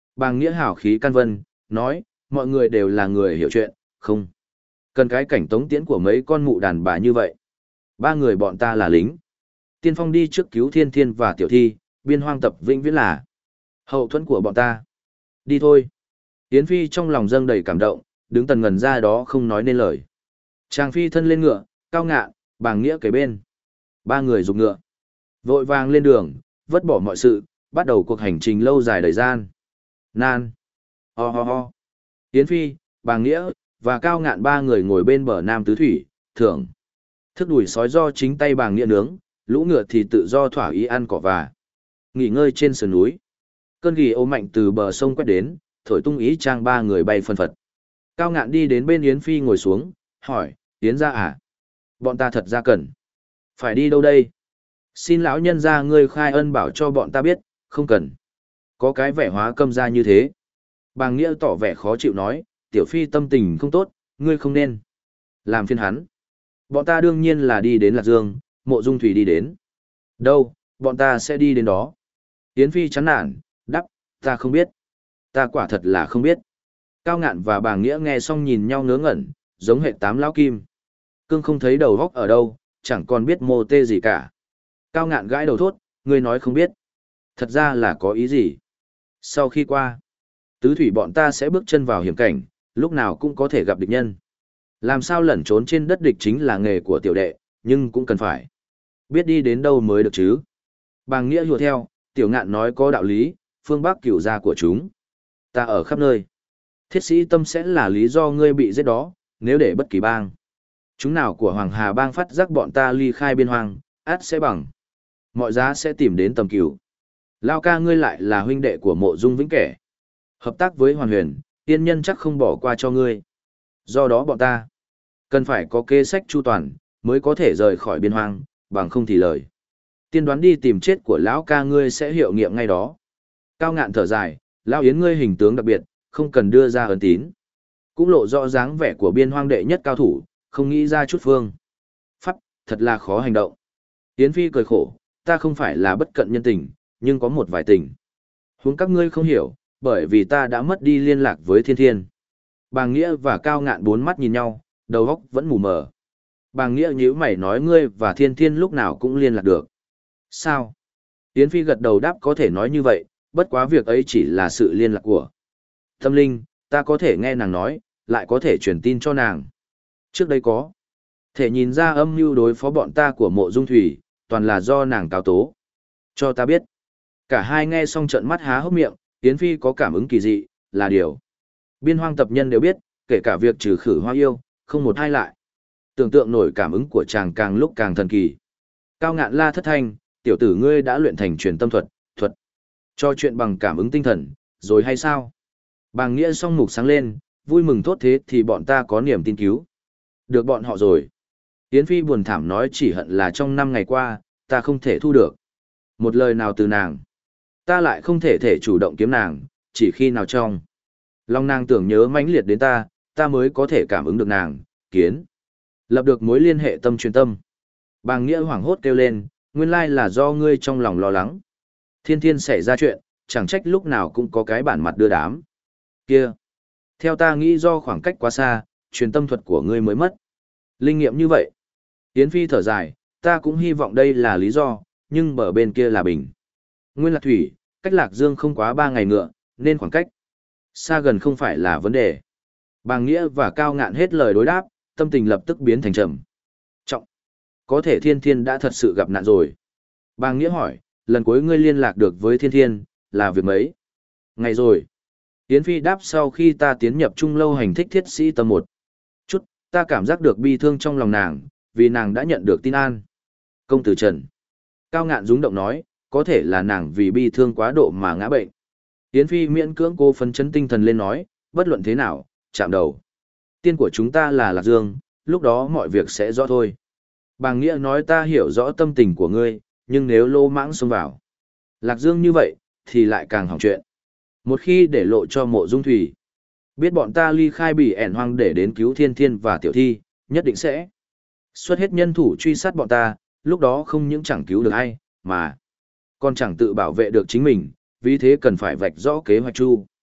Bàng Nghĩa hào khí can vân, nói, mọi người đều là người hiểu chuyện, không. Cần cái cảnh tống tiễn của mấy con mụ đàn bà như vậy. Ba người bọn ta là lính. Tiên phong đi trước cứu thiên thiên và tiểu thi, biên hoang tập vĩnh viễn là hậu thuẫn của bọn ta. Đi thôi. Yến Phi trong lòng dâng đầy cảm động, đứng tần ngần ra đó không nói nên lời. Chàng phi thân lên ngựa, Cao Ngạn, Bàng Nghĩa kế bên. Ba người giục ngựa. Vội vàng lên đường, vứt bỏ mọi sự, bắt đầu cuộc hành trình lâu dài đầy gian. Nan. Ho ho ho. Yến Phi, Bàng Nghĩa, và Cao Ngạn ba người ngồi bên bờ Nam Tứ Thủy, thưởng. Thức đùi sói do chính tay Bàng Nghĩa nướng, lũ ngựa thì tự do thỏa ý ăn cỏ và nghỉ ngơi trên sườn núi. Cơn ghi ô mạnh từ bờ sông quét đến, thổi tung ý trang ba người bay phân phật. Cao Ngạn đi đến bên Yến Phi ngồi xuống, hỏi, Yến ra à? Bọn ta thật ra cần. Phải đi đâu đây? Xin lão nhân ra ngươi khai ân bảo cho bọn ta biết, không cần. Có cái vẻ hóa câm ra như thế. Bàng Nghĩa tỏ vẻ khó chịu nói, tiểu phi tâm tình không tốt, ngươi không nên làm phiền hắn. Bọn ta đương nhiên là đi đến Lạc Dương, Mộ Dung Thủy đi đến. Đâu, bọn ta sẽ đi đến đó. Yến Phi chán nản, đắp, ta không biết. Ta quả thật là không biết. Cao Ngạn và Bàng Nghĩa nghe xong nhìn nhau ngớ ngẩn, giống hệ tám lão kim. Cương không thấy đầu góc ở đâu, chẳng còn biết mô tê gì cả. Cao Ngạn gãi đầu thốt, ngươi nói không biết. Thật ra là có ý gì? Sau khi qua, tứ thủy bọn ta sẽ bước chân vào hiểm cảnh, lúc nào cũng có thể gặp địch nhân. Làm sao lẩn trốn trên đất địch chính là nghề của tiểu đệ, nhưng cũng cần phải biết đi đến đâu mới được chứ. Bàng Nghĩa hùa theo, tiểu Ngạn nói có đạo lý, phương Bắc cửu gia của chúng ta ở khắp nơi. Thiết sĩ tâm sẽ là lý do ngươi bị giết đó, nếu để bất kỳ bang chúng nào của Hoàng Hà bang phát giác bọn ta ly khai biên hoang, át sẽ bằng mọi giá sẽ tìm đến tầm cửu. Lao ca ngươi lại là huynh đệ của Mộ Dung Vĩnh Kẻ. Hợp tác với Hoàn Huyền, tiên nhân chắc không bỏ qua cho ngươi. Do đó bọn ta cần phải có kế sách chu toàn, mới có thể rời khỏi biên hoang, bằng không thì lời. Tiên đoán đi tìm chết của lão ca ngươi sẽ hiệu nghiệm ngay đó. Cao Ngạn thở dài, lão Yến ngươi hình tướng đặc biệt, không cần đưa ra ấn tín. Cũng lộ rõ dáng vẻ của biên hoang đệ nhất cao thủ, không nghĩ ra chút phương pháp, thật là khó hành động. Yến Phi cười khổ, ta không phải là bất cận nhân tình, nhưng có một vài tình huống các ngươi không hiểu, bởi vì ta đã mất đi liên lạc với Thiên Thiên. Bàng Nghĩa và Cao Ngạn bốn mắt nhìn nhau, đầu óc vẫn mù mờ. Bàng Nghĩa nhíu mày nói ngươi và Thiên Thiên lúc nào cũng liên lạc được. Sao? Yến Phi gật đầu đáp có thể nói như vậy, bất quá việc ấy chỉ là sự liên lạc của tâm linh, ta có thể nghe nàng nói, lại có thể truyền tin cho nàng. Trước đây có thể nhìn ra âm mưu đối phó bọn ta của Mộ Dung Thủy, toàn là do nàng cáo tố cho ta biết. Cả hai nghe xong trợn mắt há hốc miệng, Yến Phi có cảm ứng kỳ dị, là điều biên hoang tập nhân đều biết, kể cả việc trừ khử Hoa Yêu, không một hai lại. Tưởng tượng nổi cảm ứng của chàng càng lúc càng thần kỳ. Cao Ngạn la thất thanh, tiểu tử ngươi đã luyện thành truyền tâm thuật, thuật cho chuyện bằng cảm ứng tinh thần, rồi hay sao? Bàng Nghĩa song mục sáng lên, vui mừng thốt thế thì bọn ta có niềm tin cứu được bọn họ rồi. Yến Phi buồn thảm nói chỉ hận là trong năm ngày qua, ta không thể thu được một lời nào từ nàng. Ta lại không thể thể chủ động kiếm nàng, chỉ khi nào trong lòng nàng tưởng nhớ mãnh liệt đến ta, ta mới có thể cảm ứng được nàng, kiến lập được mối liên hệ tâm truyền tâm. Bàng Nghĩa hoảng hốt kêu lên, nguyên lai là do ngươi trong lòng lo lắng. Thiên Thiên xảy ra chuyện, chẳng trách lúc nào cũng có cái bản mặt đưa đám kia. Theo ta nghĩ do khoảng cách quá xa, truyền tâm thuật của ngươi mới mất linh nghiệm như vậy. Yến Phi thở dài, ta cũng hy vọng đây là lý do, nhưng bờ bên kia là bình nguyên Lạc Thủy, cách Lạc Dương không quá ba ngày ngựa, nên khoảng cách xa gần không phải là vấn đề. Bàng Nghĩa và Cao Ngạn hết lời đối đáp, tâm tình lập tức biến thành trầm trọng. Có thể Thiên Thiên đã thật sự gặp nạn rồi. Bàng Nghĩa hỏi, lần cuối ngươi liên lạc được với Thiên Thiên, là việc mấy ngày rồi? Yến Phi đáp sau khi ta tiến nhập trung lâu hành thích thiết sĩ tâm một chút, ta cảm giác được bi thương trong lòng nàng, vì nàng đã nhận được tin an công tử Trần. Cao Ngạn rúng động nói, có thể là nàng vì bi thương quá độ mà ngã bệnh. Yến Phi miễn cưỡng cô phấn chấn tinh thần lên nói, bất luận thế nào, chạm đầu tiên của chúng ta là Lạc Dương, lúc đó mọi việc sẽ rõ thôi. Bàng Nghĩa nói ta hiểu rõ tâm tình của ngươi, nhưng nếu lô mãng xông vào Lạc Dương như vậy, thì lại càng hỏng chuyện. Một khi để lộ cho Mộ Dung Thủy biết bọn ta ly khai Bỉ ẻn hoang để đến cứu Thiên Thiên và Tiểu Thi, nhất định sẽ xuất hết nhân thủ truy sát bọn ta, lúc đó không những chẳng cứu được ai, mà còn chẳng tự bảo vệ được chính mình, vì thế cần phải vạch rõ kế hoạch chu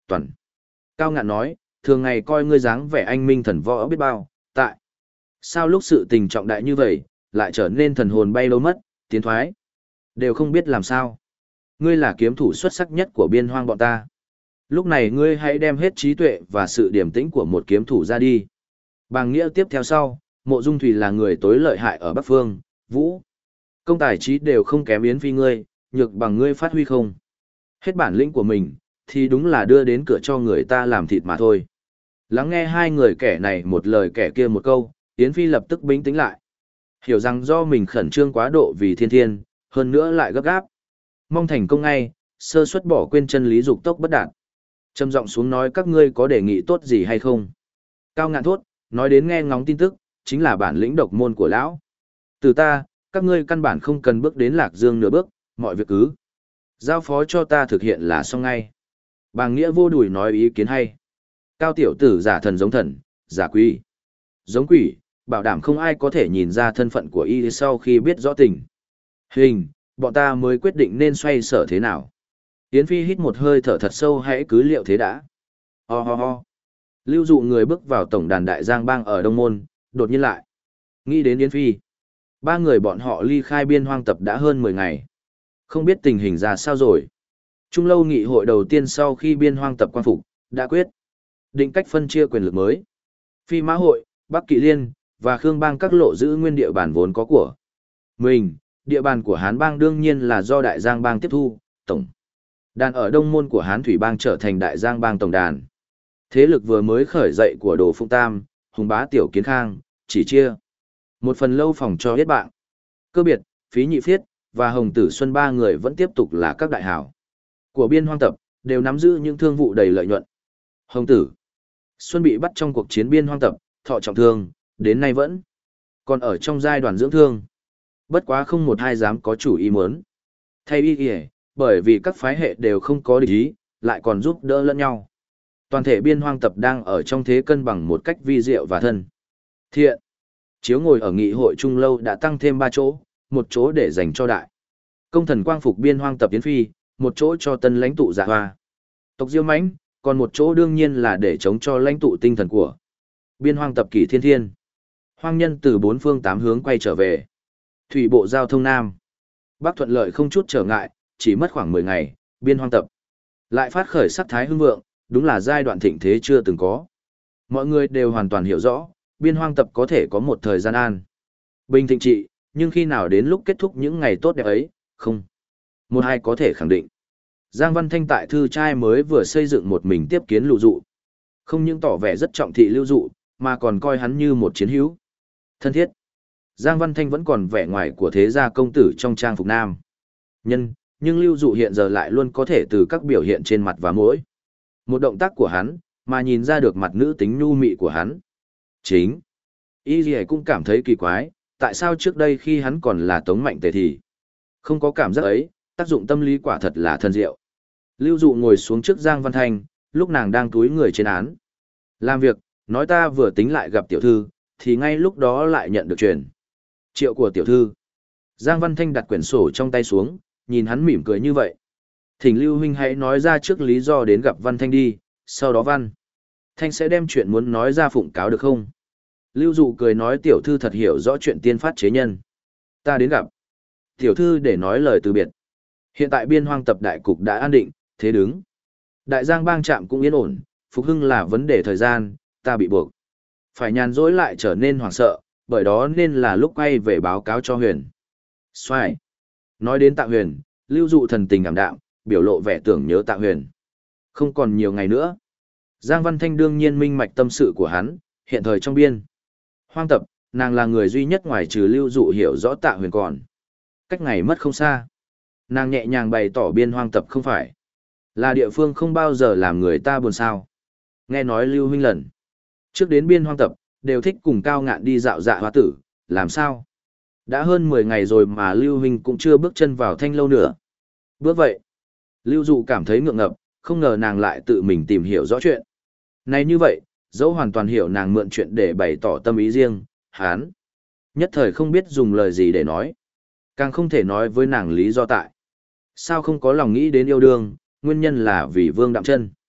toàn. Cao Ngạn nói, thường ngày coi ngươi dáng vẻ anh minh thần võ biết bao, tại. Sao lúc sự tình trọng đại như vậy, lại trở nên thần hồn bay lâu mất, tiến thoái. Đều không biết làm sao. Ngươi là kiếm thủ xuất sắc nhất của biên hoang bọn ta. Lúc này ngươi hãy đem hết trí tuệ và sự điềm tĩnh của một kiếm thủ ra đi. Bàng nghĩa tiếp theo sau, Mộ Dung Thủy là người tối lợi hại ở Bắc Phương, Vũ. Công tài trí đều không kém Yến Phi ngươi, nhược bằng ngươi phát huy không. Hết bản lĩnh của mình, thì đúng là đưa đến cửa cho người ta làm thịt mà thôi. Lắng nghe hai người kẻ này một lời kẻ kia một câu, Yến Phi lập tức bình tĩnh lại. Hiểu rằng do mình khẩn trương quá độ vì thiên thiên, hơn nữa lại gấp gáp. Mong thành công ngay, sơ suất bỏ quên chân lý dục tốc bất đạt. Trầm giọng xuống nói các ngươi có đề nghị tốt gì hay không. Cao Ngạn thốt, nói đến nghe ngóng tin tức, chính là bản lĩnh độc môn của lão. Từ ta, các ngươi căn bản không cần bước đến Lạc Dương nửa bước, mọi việc cứ. Giao phó cho ta thực hiện là xong ngay. Bàng nghĩa vô đùi nói ý kiến hay. Cao tiểu tử giả thần giống thần, giả quỷ giống quỷ, bảo đảm không ai có thể nhìn ra thân phận của y sau khi biết rõ tình. Hình, bọn ta mới quyết định nên xoay sở thế nào. Yến Phi hít một hơi thở thật sâu hãy cứ liệu thế đã. Ho ho ho. Lưu dụ người bước vào tổng đàn đại giang bang ở Đông Môn, đột nhiên lại. Nghĩ đến Yến Phi. Ba người bọn họ ly khai biên hoang tập đã hơn mười ngày. Không biết tình hình ra sao rồi. Trung lâu nghị hội đầu tiên sau khi biên hoang tập quan phục, đã quyết. Định cách phân chia quyền lực mới. Phi Mã Hội, Bắc Kỵ Liên, và Khương Bang các lộ giữ nguyên địa bàn vốn có của mình. Địa bàn của Hán Bang đương nhiên là do Đại Giang Bang tiếp thu, tổng. Đàn ở Đông Môn của Hán Thủy Bang trở thành Đại Giang Bang tổng đàn. Thế lực vừa mới khởi dậy của Đồ Phụng Tam, Hùng Bá Tiểu Kiến Khang, chỉ chia một phần lâu phòng cho hết bạn. Cơ biệt, Phí Nhị Phiết, và Hồng Tử Xuân ba người vẫn tiếp tục là các đại hảo của biên hoang tập, đều nắm giữ những thương vụ đầy lợi nhuận. Hồng Tử Xuân bị bắt trong cuộc chiến biên hoang tập, thọ trọng thương, đến nay vẫn còn ở trong giai đoạn dưỡng thương. Bất quá không một ai dám có chủ ý muốn thay y kìa, bởi vì các phái hệ đều không có địch ý, lại còn giúp đỡ lẫn nhau. Toàn thể biên hoang tập đang ở trong thế cân bằng một cách vi diệu và thân thiện. Chiếu ngồi ở nghị hội trung lâu đã tăng thêm ba chỗ, một chỗ để dành cho đại công thần quang phục biên hoang tập Yến Phi, một chỗ cho tân lãnh tụ Dạ Hoa tộc Diêu Mãnh, còn một chỗ đương nhiên là để chống cho lãnh tụ tinh thần của biên hoang tập Kỷ Thiên Thiên. Hoang nhân từ bốn phương tám hướng quay trở về. Thủy bộ giao thông Nam Bắc thuận lợi không chút trở ngại, chỉ mất khoảng mười ngày, biên hoang tập lại phát khởi sắc thái hưng vượng, đúng là giai đoạn thịnh thế chưa từng có. Mọi người đều hoàn toàn hiểu rõ, biên hoang tập có thể có một thời gian an bình thịnh trị, nhưng khi nào đến lúc kết thúc những ngày tốt đẹp ấy, không một ai có thể khẳng định. Giang Văn Thanh tại thư trai mới vừa xây dựng một mình tiếp kiến Lưu Dụ, không những tỏ vẻ rất trọng thị Lưu Dụ, mà còn coi hắn như một chiến hữu thân thiết. Giang Văn Thanh vẫn còn vẻ ngoài của thế gia công tử trong trang phục nam nhân, nhưng Lưu Dụ hiện giờ lại luôn có thể từ các biểu hiện trên mặt và mỗi một động tác của hắn, mà nhìn ra được mặt nữ tính nhu mị của hắn. Chính Y Ghi cũng cảm thấy kỳ quái, tại sao trước đây khi hắn còn là Tống Mạnh Tề thì không có cảm giác ấy, tác dụng tâm lý quả thật là thần diệu. Lưu Dụ ngồi xuống trước Giang Văn Thanh, lúc nàng đang túi người trên án làm việc, nói ta vừa tính lại gặp tiểu thư, thì ngay lúc đó lại nhận được truyền triệu của tiểu thư. Giang Văn Thanh đặt quyển sổ trong tay xuống, nhìn hắn mỉm cười như vậy. Thỉnh Lưu huynh hãy nói ra trước lý do đến gặp Văn Thanh đi, sau đó Văn Thanh sẽ đem chuyện muốn nói ra phụng cáo được không? Lưu Dụ cười nói tiểu thư thật hiểu rõ chuyện tiên phát chế nhân. Ta đến gặp tiểu thư để nói lời từ biệt. Hiện tại biên hoang tập đại cục đã an định, thế đứng. Đại Giang Bang trạm cũng yên ổn, phục hưng là vấn đề thời gian, ta bị buộc phải nhàn rỗi lại trở nên hoảng sợ, bởi đó nên là lúc quay về báo cáo cho Huyền Xoài. Nói đến Tạ Huyền, Lưu Dụ thần tình cảm đạm, biểu lộ vẻ tưởng nhớ Tạ Huyền. Không còn nhiều ngày nữa. Giang Văn Thanh đương nhiên minh mạch tâm sự của hắn, hiện thời trong biên hoang tập, nàng là người duy nhất ngoài trừ Lưu Dụ hiểu rõ Tạ Huyền còn. Cách ngày mất không xa. Nàng nhẹ nhàng bày tỏ biên hoang tập không phải là địa phương không bao giờ làm người ta buồn sao. Nghe nói Lưu huynh lần trước đến biên hoang tập, đều thích cùng Cao Ngạn đi dạo Dạ Hoa tử, làm sao? Đã hơn mười ngày rồi mà Lưu huynh cũng chưa bước chân vào Thanh lâu nữa. Bước vậy, Lưu Dụ cảm thấy ngượng ngập, không ngờ nàng lại tự mình tìm hiểu rõ chuyện. Này như vậy, dẫu hoàn toàn hiểu nàng mượn chuyện để bày tỏ tâm ý riêng, hán nhất thời không biết dùng lời gì để nói. Càng không thể nói với nàng lý do tại sao không có lòng nghĩ đến yêu đương, nguyên nhân là vì Vương Đạm Chân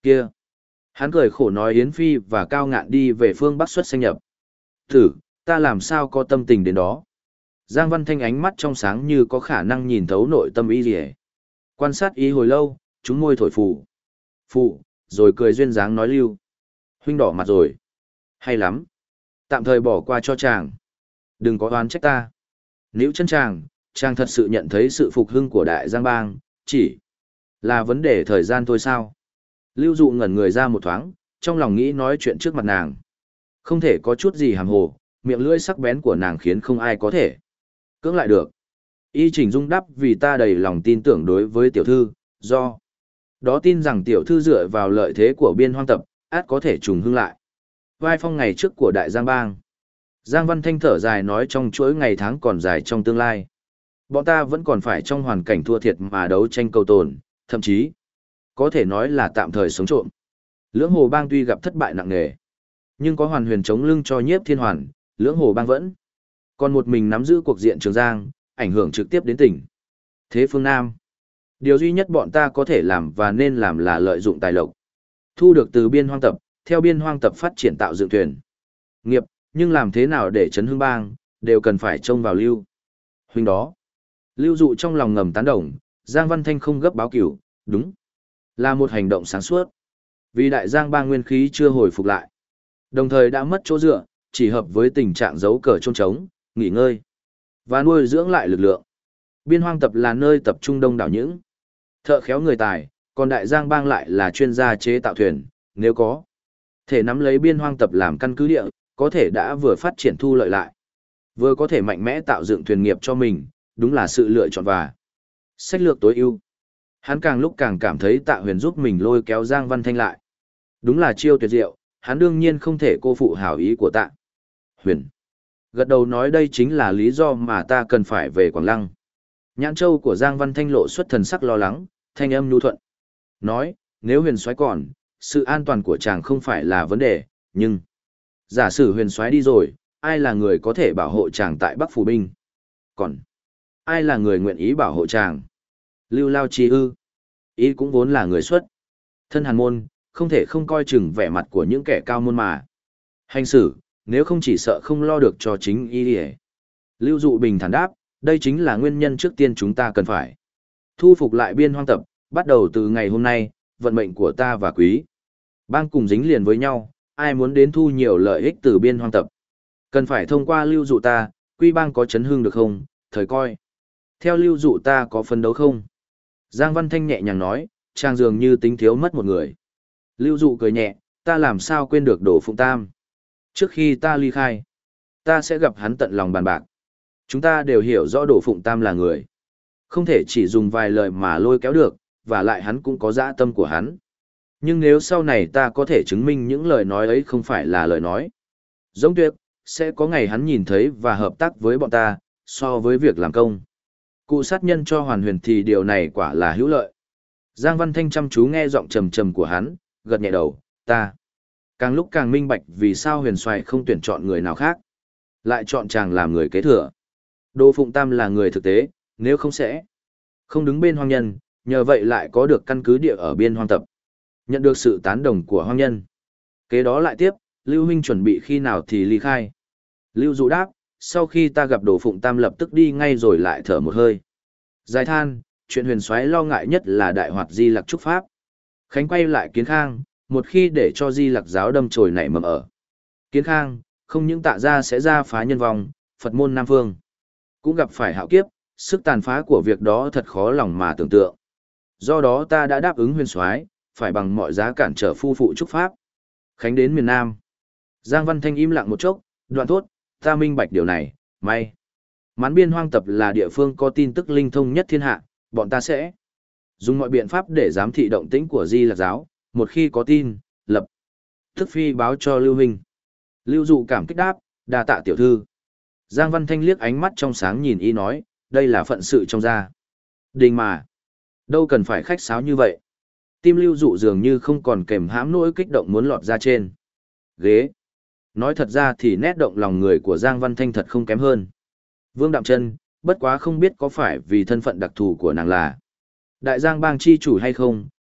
Kia. Hắn cười khổ nói Yến Phi và Cao Ngạn đi về phương Bắc xuất sanh nhập. Thử, ta làm sao có tâm tình đến đó. Giang Văn Thanh ánh mắt trong sáng như có khả năng nhìn thấu nội tâm ý gì. Quan sát ý hồi lâu, chúng môi thổi phù. Phù, rồi cười duyên dáng nói lưu. Huynh đỏ mặt rồi. Hay lắm. Tạm thời bỏ qua cho chàng. Đừng có oán trách ta. Níu chân chàng, chàng thật sự nhận thấy sự phục hưng của Đại Giang Bang, chỉ là vấn đề thời gian thôi sao. Lưu Dụ ngẩn người ra một thoáng, trong lòng nghĩ nói chuyện trước mặt nàng. Không thể có chút gì hàm hồ, miệng lưỡi sắc bén của nàng khiến không ai có thể cưỡng lại được. Y Chỉnh Dung đáp vì ta đầy lòng tin tưởng đối với tiểu thư, do đó tin rằng tiểu thư dựa vào lợi thế của biên hoang tập, át có thể trùng hưng lại vai phong ngày trước của Đại Giang Bang. Giang Văn Thanh thở dài nói trong chuỗi ngày tháng còn dài trong tương lai. Bọn ta vẫn còn phải trong hoàn cảnh thua thiệt mà đấu tranh cầu tồn, thậm chí có thể nói là tạm thời sống trộm. Lưỡng Hồ Bang tuy gặp thất bại nặng nề, nhưng có Hoàn Huyền chống lưng cho Nhiếp Thiên Hoàn, Lưỡng Hồ Bang vẫn còn một mình nắm giữ cuộc diện Trường Giang, ảnh hưởng trực tiếp đến tỉnh thế phương Nam. Điều duy nhất bọn ta có thể làm và nên làm là lợi dụng tài lộc thu được từ biên hoang tập, theo biên hoang tập phát triển tạo dựng thuyền nghiệp, nhưng làm thế nào để chấn hưng bang, đều cần phải trông vào Lưu huynh đó. Lưu Dụ trong lòng ngầm tán đồng, Giang Văn Thanh không gấp báo cửu, đúng là một hành động sáng suốt. Vì Đại Giang Bang nguyên khí chưa hồi phục lại, đồng thời đã mất chỗ dựa, chỉ hợp với tình trạng giấu cờ chôn trống, nghỉ ngơi và nuôi dưỡng lại lực lượng. Biên hoang tập là nơi tập trung đông đảo những thợ khéo người tài, còn Đại Giang Bang lại là chuyên gia chế tạo thuyền, nếu có thể nắm lấy biên hoang tập làm căn cứ địa, có thể đã vừa phát triển thu lợi lại, vừa có thể mạnh mẽ tạo dựng thuyền nghiệp cho mình, đúng là sự lựa chọn và sách lược tối ưu. Hắn càng lúc càng cảm thấy Tạ Huyền giúp mình lôi kéo Giang Văn Thanh lại, đúng là chiêu tuyệt diệu, hắn đương nhiên không thể cô phụ hảo ý của Tạ Huyền. Gật đầu nói đây chính là lý do mà ta cần phải về Quảng Lăng. Nhãn châu của Giang Văn Thanh lộ xuất thần sắc lo lắng, thanh âm nhu thuận. Nói, nếu Huyền soái còn, sự an toàn của chàng không phải là vấn đề, nhưng giả sử Huyền soái đi rồi, ai là người có thể bảo hộ chàng tại Bắc Phủ Binh? Còn ai là người nguyện ý bảo hộ chàng? Lưu Lao Chi ư? Ý cũng vốn là người xuất thân hàn môn, không thể không coi chừng vẻ mặt của những kẻ cao môn mà hành xử, nếu không chỉ sợ không lo được cho chính y đi. Lưu Dụ bình thản đáp, đây chính là nguyên nhân trước tiên chúng ta cần phải thu phục lại biên hoang tập, bắt đầu từ ngày hôm nay, vận mệnh của ta và Quý Bang cùng dính liền với nhau, ai muốn đến thu nhiều lợi ích từ biên hoang tập, cần phải thông qua Lưu Dụ ta. Quý Bang có chấn hưng được không, thời coi theo Lưu Dụ ta có phấn đấu không? Giang Văn Thanh nhẹ nhàng nói, chàng dường như tính thiếu mất một người. Lưu Dụ cười nhẹ, ta làm sao quên được Đỗ Phụng Tam. Trước khi ta ly khai, ta sẽ gặp hắn tận lòng bàn bạc. Chúng ta đều hiểu rõ Đỗ Phụng Tam là người không thể chỉ dùng vài lời mà lôi kéo được, và lại hắn cũng có dã tâm của hắn. Nhưng nếu sau này ta có thể chứng minh những lời nói ấy không phải là lời nói giống tuyệt, sẽ có ngày hắn nhìn thấy và hợp tác với bọn ta, so với việc làm công cụ sát nhân cho Hoàn Huyền thì điều này quả là hữu lợi. Giang Văn Thanh chăm chú nghe giọng trầm trầm của hắn, gật nhẹ đầu, ta càng lúc càng minh bạch vì sao Huyền soái không tuyển chọn người nào khác, lại chọn chàng làm người kế thừa. Đỗ Phụng Tam là người thực tế, nếu không sẽ không đứng bên hoang nhân, nhờ vậy lại có được căn cứ địa ở biên hoang tập, nhận được sự tán đồng của hoang nhân. Kế đó lại tiếp, Lưu huynh chuẩn bị khi nào thì ly khai? Lưu Dụ đáp, sau khi ta gặp Đỗ Phụng Tam lập tức đi ngay, rồi lại thở một hơi dài than, chuyện Huyền soái lo ngại nhất là đại hoạt Di Lặc trúc pháp. Khánh quay lại Kiến Khang, một khi để cho Di Lặc giáo đâm chồi nảy mầm ở Kiến Khang, không những Tạ gia sẽ ra phá nhân vong, Phật môn Nam Phương cũng gặp phải hạo kiếp, sức tàn phá của việc đó thật khó lòng mà tưởng tượng. Do đó ta đã đáp ứng Huyền soái, phải bằng mọi giá cản trở phu phụ trúc pháp Khánh đến miền Nam. Giang Văn Thanh im lặng một chốc, đoạn thốt, ta minh bạch điều này, may mắn biên hoang tập là địa phương có tin tức linh thông nhất thiên hạ, bọn ta sẽ dùng mọi biện pháp để giám thị động tĩnh của Di Lặc giáo, một khi có tin, lập tức phi báo cho Lưu huynh. Lưu Dụ cảm kích đáp, đa tạ tiểu thư. Giang Văn Thanh liếc ánh mắt trong sáng nhìn y nói, đây là phận sự trong gia đình mà, đâu cần phải khách sáo như vậy. Tim Lưu Dụ dường như không còn kềm hãm nỗi kích động muốn lọt ra trên ghế. Nói thật ra thì nét động lòng người của Giang Văn Thanh thật không kém hơn Vương Đạm Chân, bất quá không biết có phải vì thân phận đặc thù của nàng là Đại Giang Bang chi chủ hay không,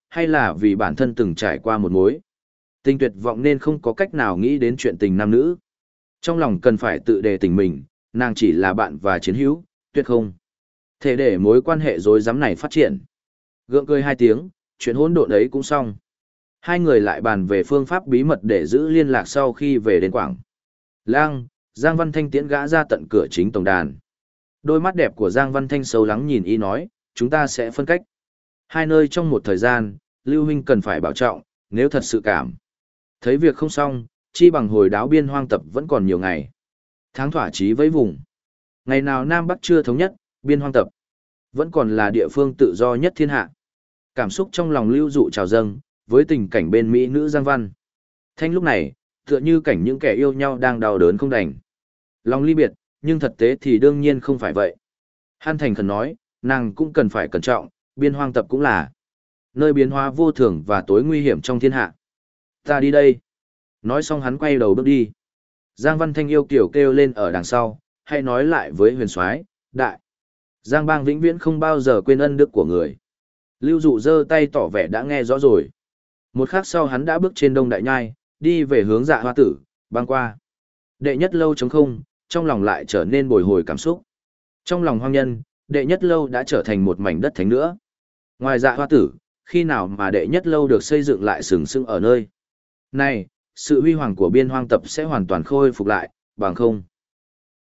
hay là vì bản thân từng trải qua một mối tình tuyệt vọng nên không có cách nào nghĩ đến chuyện tình nam nữ. Trong lòng cần phải tự đề tỉnh mình, nàng chỉ là bạn và chiến hữu, tuyệt không thể để mối quan hệ rối rắm này phát triển. Gượng cười hai tiếng, chuyện hỗn độn ấy cũng xong. Hai người lại bàn về phương pháp bí mật để giữ liên lạc sau khi về đến Quảng Lang. Giang Văn Thanh tiễn gã ra tận cửa chính tổng đàn. Đôi mắt đẹp của Giang Văn Thanh sâu lắng nhìn y nói, chúng ta sẽ phân cách hai nơi trong một thời gian, Lưu huynh cần phải bảo trọng, nếu thật sự cảm thấy việc không xong, chi bằng hồi đáo biên hoang tập vẫn còn nhiều ngày. Tháng thỏa chí với vùng. Ngày nào Nam Bắc chưa thống nhất, biên hoang tập vẫn còn là địa phương tự do nhất thiên hạ. Cảm xúc trong lòng Lưu Dụ trào dâng, với tình cảnh bên mỹ nữ Giang Văn Thanh lúc này, tựa như cảnh những kẻ yêu nhau đang đau đớn không đành lòng ly biệt, nhưng thực tế thì đương nhiên không phải vậy. Hắn thành khẩn nói, nàng cũng cần phải cẩn trọng, biên hoang tập cũng là nơi biến hóa vô thường và tối nguy hiểm trong thiên hạ. Ta đi đây. Nói xong hắn quay đầu bước đi. Giang Văn Thanh yêu kiểu kêu lên ở đằng sau, hay nói lại với huyền soái, đại. Giang Bang vĩnh viễn không bao giờ quên ân đức của người. Lưu Dụ giơ tay tỏ vẻ đã nghe rõ rồi. Một khắc sau hắn đã bước trên đông đại nhai, đi về hướng Dạ Hoa Tử, băng qua. Đệ nhất lâu trống không, trong lòng lại trở nên bồi hồi cảm xúc. Trong lòng hoang nhân, đệ nhất lâu đã trở thành một mảnh đất thánh nữa. Ngoài Dạ Hoa Tử, khi nào mà đệ nhất lâu được xây dựng lại sừng sững ở nơi này, sự huy hoàng của biên hoang tập sẽ hoàn toàn khôi phục lại, bằng không.